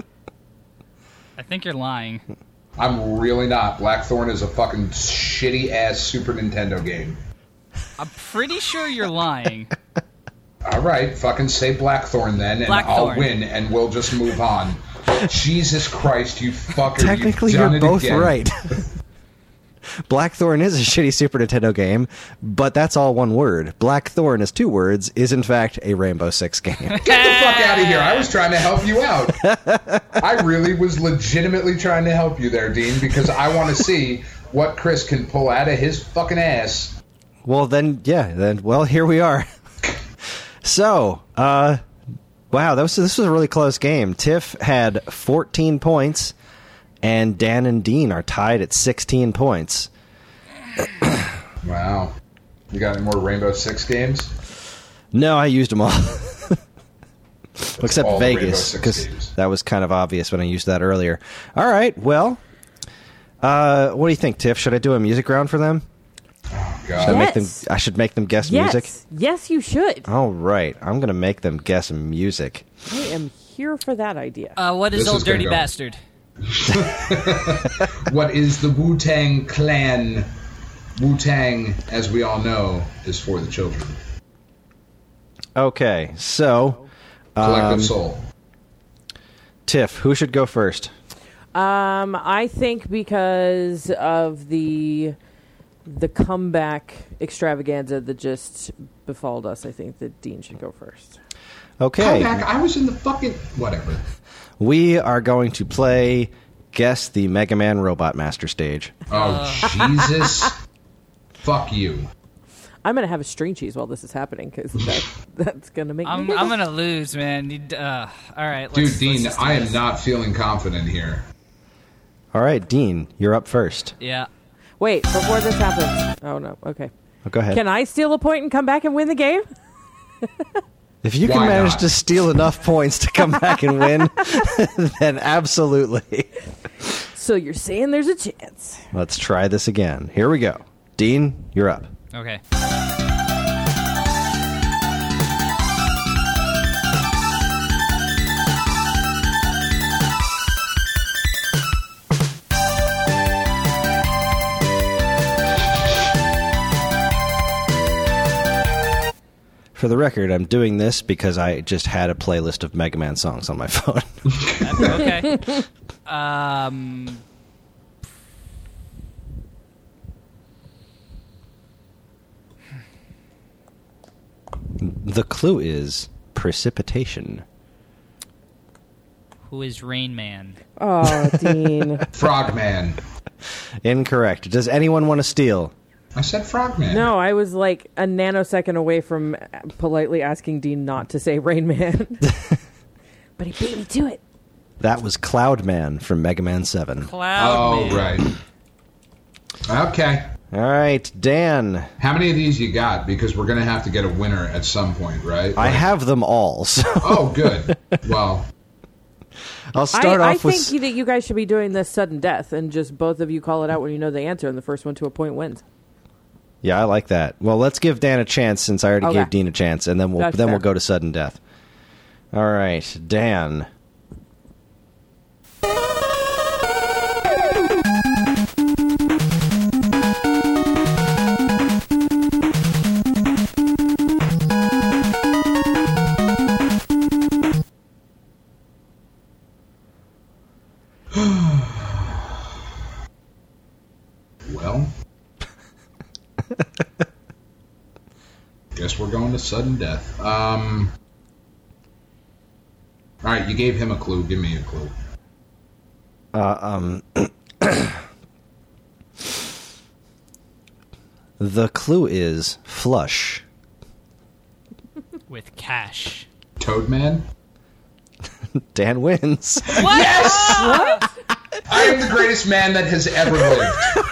I think you're lying. I'm really not. Blackthorn is a fucking shitty-ass Super Nintendo game. I'm pretty sure you're lying. All right, fucking say Blackthorn then, and Blackthorn. I'll win, and we'll just move on. Jesus Christ, you fucker. Technically, you've done you're it both again. right. Blackthorn is a shitty Super Nintendo game, but that's all one word. Blackthorn is 2 words, is in fact a Rainbow Six game. Get the fuck out of here. I was trying to help you out. I really was legitimately trying to help you there, Dean, because I want to see what Chris can pull out of his fucking ass. Well, well, here we are. So, wow, this was a really close game. Tiff had 14 points, and Dan and Dean are tied at 16 points. Wow. You got any more Rainbow Six games? No, I used them all. Except all the Rainbow Vegas, Six because games. that was kind of obvious when I used that earlier. All right, well, what do you think, Tiff? Should I do a music round for them? Oh, Should I God. make them? Yes. I should make them guess Yes. music. Yes, you should. All right, I'm going to make them guess music. I am here for that idea. What is This Old is gonna Dirty go. Bastard? What is the Wu-Tang Clan? Wu-Tang, as we all know, is for the children. Okay, so Collective Soul. Tiff, who should go first? I think because of the the comeback extravaganza that just befalled us, I think that Dean should go first. Okay. Come back. I was in the fucking... Whatever. We are going to play Guess the Mega Man Robot Master stage. Oh, Jesus. Fuck you. I'm going to have a string cheese while this is happening, because that's going to make I'm me giggle. going to lose, man. All right. Dude, let's Dean, just do I am this. not feeling confident here. All right, Dean, you're up first. Yeah. Wait, before this happens... Oh, no. Okay. Oh, go ahead. Can I steal a point and come back and win the game? If you can Why manage not? to steal enough points to come back and win, then absolutely. So you're saying there's a chance. Let's try this again. Here we go. Dean, you're up. Okay. For the record, I'm doing this because I just had a playlist of Mega Man songs on my phone. Okay. The clue is precipitation. Who is Rain Man? Oh, Dean. Frogman. Incorrect. Does anyone want to steal? I said Frogman. No, I was like a nanosecond away from politely asking Dean not to say Rain Man. But he beat me to it. That was Cloudman from Mega Man 7. Cloud Oh, Man. right. Okay. All right, Dan. How many of these you got? Because we're going to have to get a winner at some point, right? I have them all, so Oh, good. Well, I'll start I off with... think that you guys should be doing this sudden death, and just both of you call it out when you know the answer, and the first one to a point wins. Yeah, I like that. Well, let's give Dan a chance since I already Okay. gave Dean a chance, and then we'll That's we'll fair. go to sudden death. All right, Dan. well. Guess we're going to sudden death. All right, you gave him a clue. Give me a clue. The clue is flush. With cash. Toadman? Dan wins. Yes! I am the greatest man that has ever lived.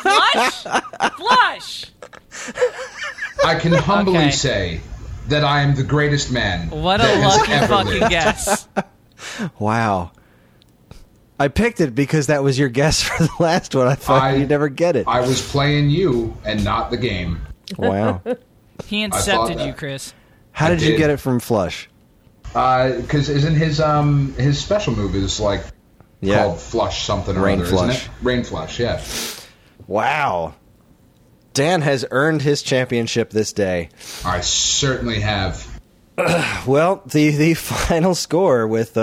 Flush! I can humbly Okay. say that I am the greatest man What that a has lucky ever fucking lived. guess. Wow. I picked it because that was your guess for the last one. I thought you'd never get it. I was playing you and not the game. Wow. He thought incepted that. you, Chris. How I did you did. get it from flush? Because isn't his special move is like Yeah. called Flush something or Rain other, Flush. isn't it? Rain Flush, yeah. Wow. Dan has earned his championship this day. I certainly have. Well, the final score with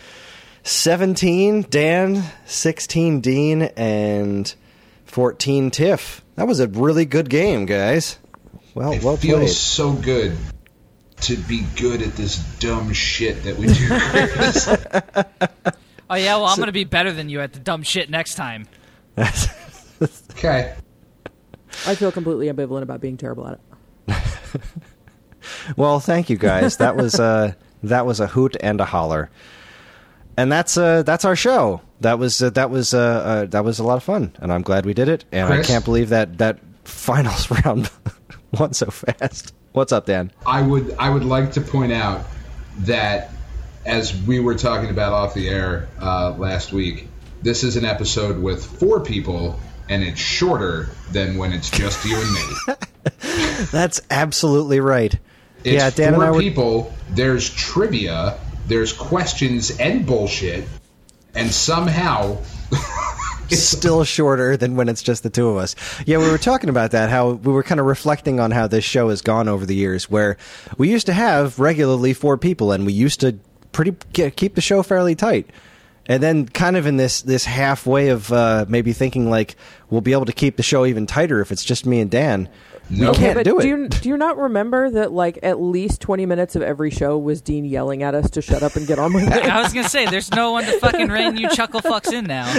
17 Dan, 16 Dean, and 14 Tiff. That was a really good game, guys. Well, It well feels played. so good to be good at this dumb shit that we do. Chris. Oh, yeah, well, I'm going to be better than you at the dumb shit next time. Okay. I feel completely ambivalent about being terrible at it. Well, thank you guys. That was a hoot and a holler, and that's our show. That was a lot of fun, and I'm glad we did it. And Chris? I can't believe that finals round went so fast. What's up, Dan? I would like to point out that as we were talking about off the air last week, this is an episode with 4 people, and it's shorter than when it's just you and me. That's absolutely right. It's yeah, Dan 4 and I were. people, there's trivia, there's questions and bullshit, and somehow It's still shorter than when it's just the two of us. Yeah, we were talking about that, how we were kind of reflecting on how this show has gone over the years, where we used to have regularly 4 people, and we used to keep the show fairly tight. And then kind of in this halfway of maybe thinking like we'll be able to keep the show even tighter if it's just me and Dan. Nope. We can't but do it. Do you not remember that like at least 20 minutes of every show was Dean yelling at us to shut up and get on with it? I was gonna say, there's no one to fucking rein you chuckle fucks in now.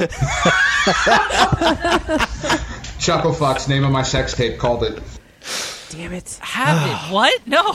Chuckle Fox, name of my sex tape, called it. Damn it. Have it? What? No.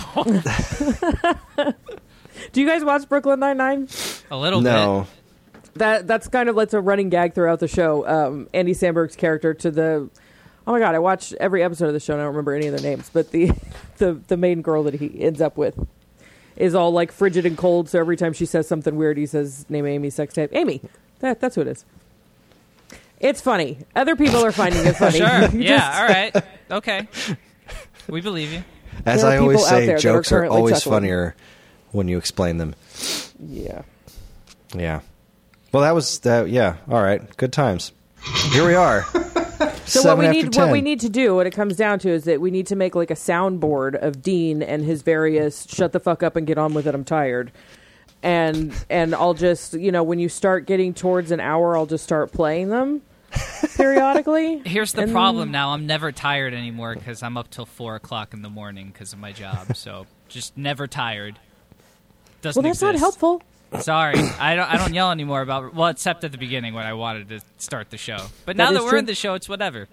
Do you guys watch Brooklyn Nine-Nine? A little No. That's kind of like a running gag throughout the show. Andy Samberg's character to the... Oh my god, I watch every episode of the show and I don't remember any of their names, but the main girl that he ends up with is all like frigid and cold, so every time she says something weird, he says, name Amy sex tape. Amy. That's who it is. It's funny. Other people are finding it funny. Sure. You Yeah, just- all right. Okay. We believe you. As There are I always people out say, there that jokes are are currently always chuckling. funnier when you explain them. Yeah. Yeah. Well, that was that. Yeah. All right. Good times. Here we are. So 7 what after we 10. need to do, what it comes down to, is that we need to make like a soundboard of Dean and his various "shut the fuck up and get on with it, I'm tired," and I'll just when you start getting towards an hour, I'll just start playing them periodically. Here's the And- problem now. I'm never tired anymore because I'm up till 4 o'clock in the morning because of my job. So just never tired. Doesn't Well, that's not exist. helpful. Sorry, I don't yell anymore about except at the beginning when I wanted to start the show. But now That that is we're true. in the show, it's whatever.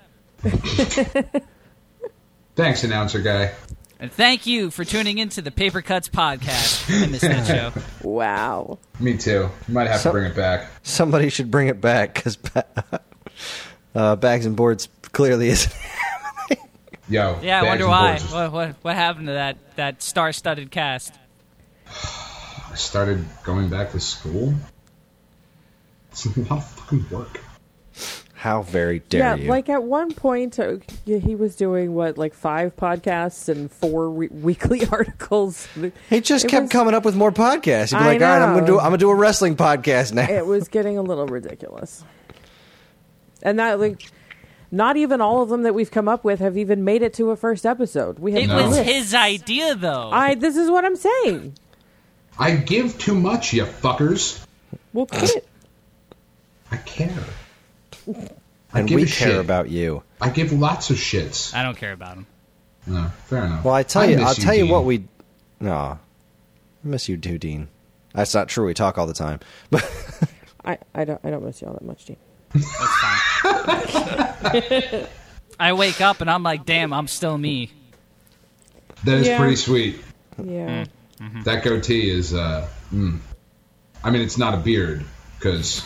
Thanks, announcer guy. And thank you for tuning into the Paper Cuts podcast. I missed that show. Wow. Me too. You might have to bring it back. Somebody should bring it back because Bags and Boards clearly isn't. Yo. Yeah, I Bags wonder and why. Boards. What happened to that star-studded cast? I started going back to school. It's a lot of fucking work. How very dare you? Like at one point, he was doing like 5 podcasts and 4 weekly articles. He just It kept was- coming up with more podcasts. He'd be I like, all right, I'm know. gonna do a wrestling podcast now. It was getting a little ridiculous. And that, like, not even all of them that we've come up with have even made it to a first episode. We have It No. was lists. his idea, though. This is what I'm saying. I give too much, you fuckers. We'll quit. I care. And give we a care shit. about you. I give lots of shits. I don't care about him. No, fair enough. Well, I'll tell miss you Dean. what we. No, I miss you too, Dean. That's not true. We talk all the time. But I don't miss y'all that much, Dean. That's fine. I wake up and I'm like, damn, I'm still me. That is Yeah. pretty sweet. Yeah. That goatee is, I mean, it's not a beard, because,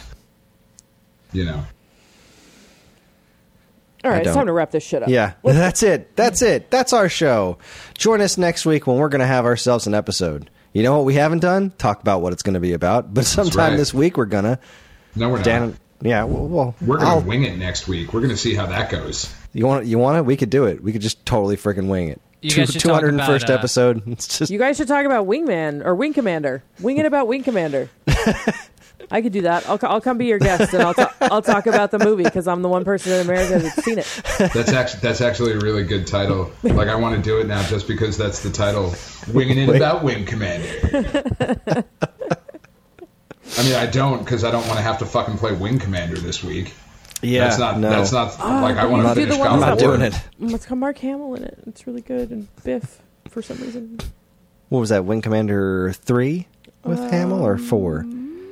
All right, it's don't. time to wrap this shit up. yeah, that's it. That's it. That's our show. Join us next week when we're going to have ourselves an episode. You know what we haven't done? Talk about what it's going to be about. But sometime right. this week we're gonna. no, we're not. Dan, yeah. Well, We're going I'll- to wing it next week. We're going to see how that goes. You want it? We could do it. We could just totally freaking wing it. You guys should talk 201st about, episode. It's just You guys should talk about Wingman or Wing Commander. Wing it about Wing Commander. I could do that. I'll come be your guest and I'll talk about the movie because I'm the one person in America that's seen it. That's actually a really good title. Like, I want to do it now just because that's the title. Winging it about Wing Commander. I mean, I don't, because I don't want to have to fucking play Wing Commander this week. yeah. That's not. no. That's not like I but want you to do finish the ones I'm God not of doing War. it. It's got Mark Hamill in it. It's really good. And Biff, for some reason. What was that? Wing Commander 3 with Hamill or 4?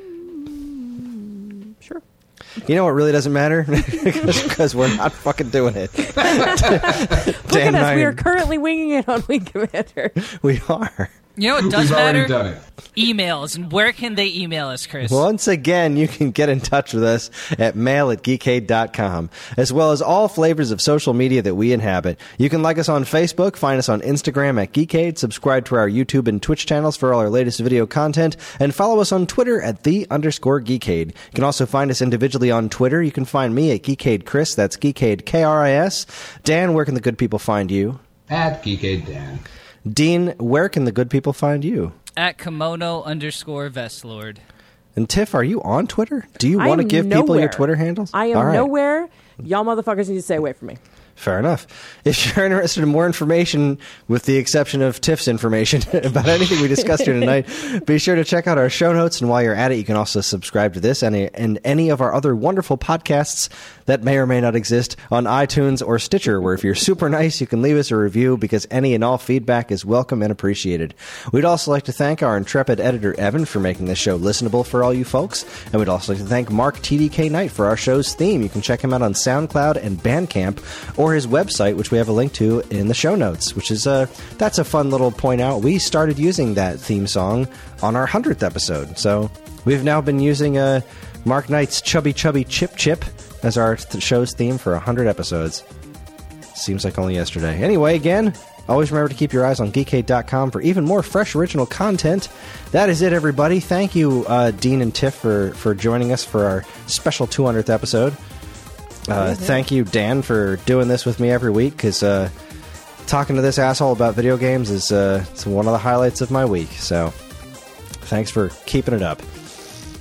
Sure. You know what really doesn't matter because we're not fucking doing it. Look Dan at and us. I We are currently winging it on Wing Commander. we are. You know what does We've already matter? done it. Emails. And where can they email us, Chris? Once again, you can get in touch with us at mail@geekade.com, as well as all flavors of social media that we inhabit. You can like us on Facebook, find us on Instagram at Geekade, subscribe to our YouTube and Twitch channels for all our latest video content, and follow us on Twitter at _Geekade. You can also find us individually on Twitter. You can find me at Geekade Chris, that's Geekade KRIS. Dan, where can the good people find you? At Geekade Dan. Dean, where can the good people find you? At kimono_vestlord. And Tiff, are you on Twitter? Do you I want to am give people your nowhere. Twitter handles? I am All right. nowhere. Y'all motherfuckers need to stay away from me. Fair enough. If you're interested in more information, with the exception of Tiff's information about anything we discussed here tonight, be sure to check out our show notes. And while you're at it, you can also subscribe to this and any of our other wonderful podcasts that may or may not exist on iTunes or Stitcher, where if you're super nice, you can leave us a review, because any and all feedback is welcome and appreciated. We'd also like to thank our intrepid editor, Evan, for making this show listenable for all you folks. And we'd also like to thank Mark TDK Knight for our show's theme. You can check him out on SoundCloud and Bandcamp, or his website, which we have a link to in the show notes, which is that's a fun little point out. We started using that theme song on our 100th episode, so we've now been using Mark Knight's Chubby Chubby Chip Chip as our show's theme for 100 episodes. Seems like only yesterday. Anyway, again, always remember to keep your eyes on Geekade.com for even more fresh original content. That is it, everybody. Thank you, Dean and Tiff, for joining us for our special 200th episode. Thank you, Dan, for doing this with me every week, because talking to this asshole about video games is it's one of the highlights of my week. So thanks for keeping it up.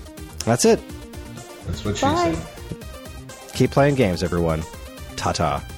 That's it. That's what she said. Keep playing games, everyone. Ta-ta.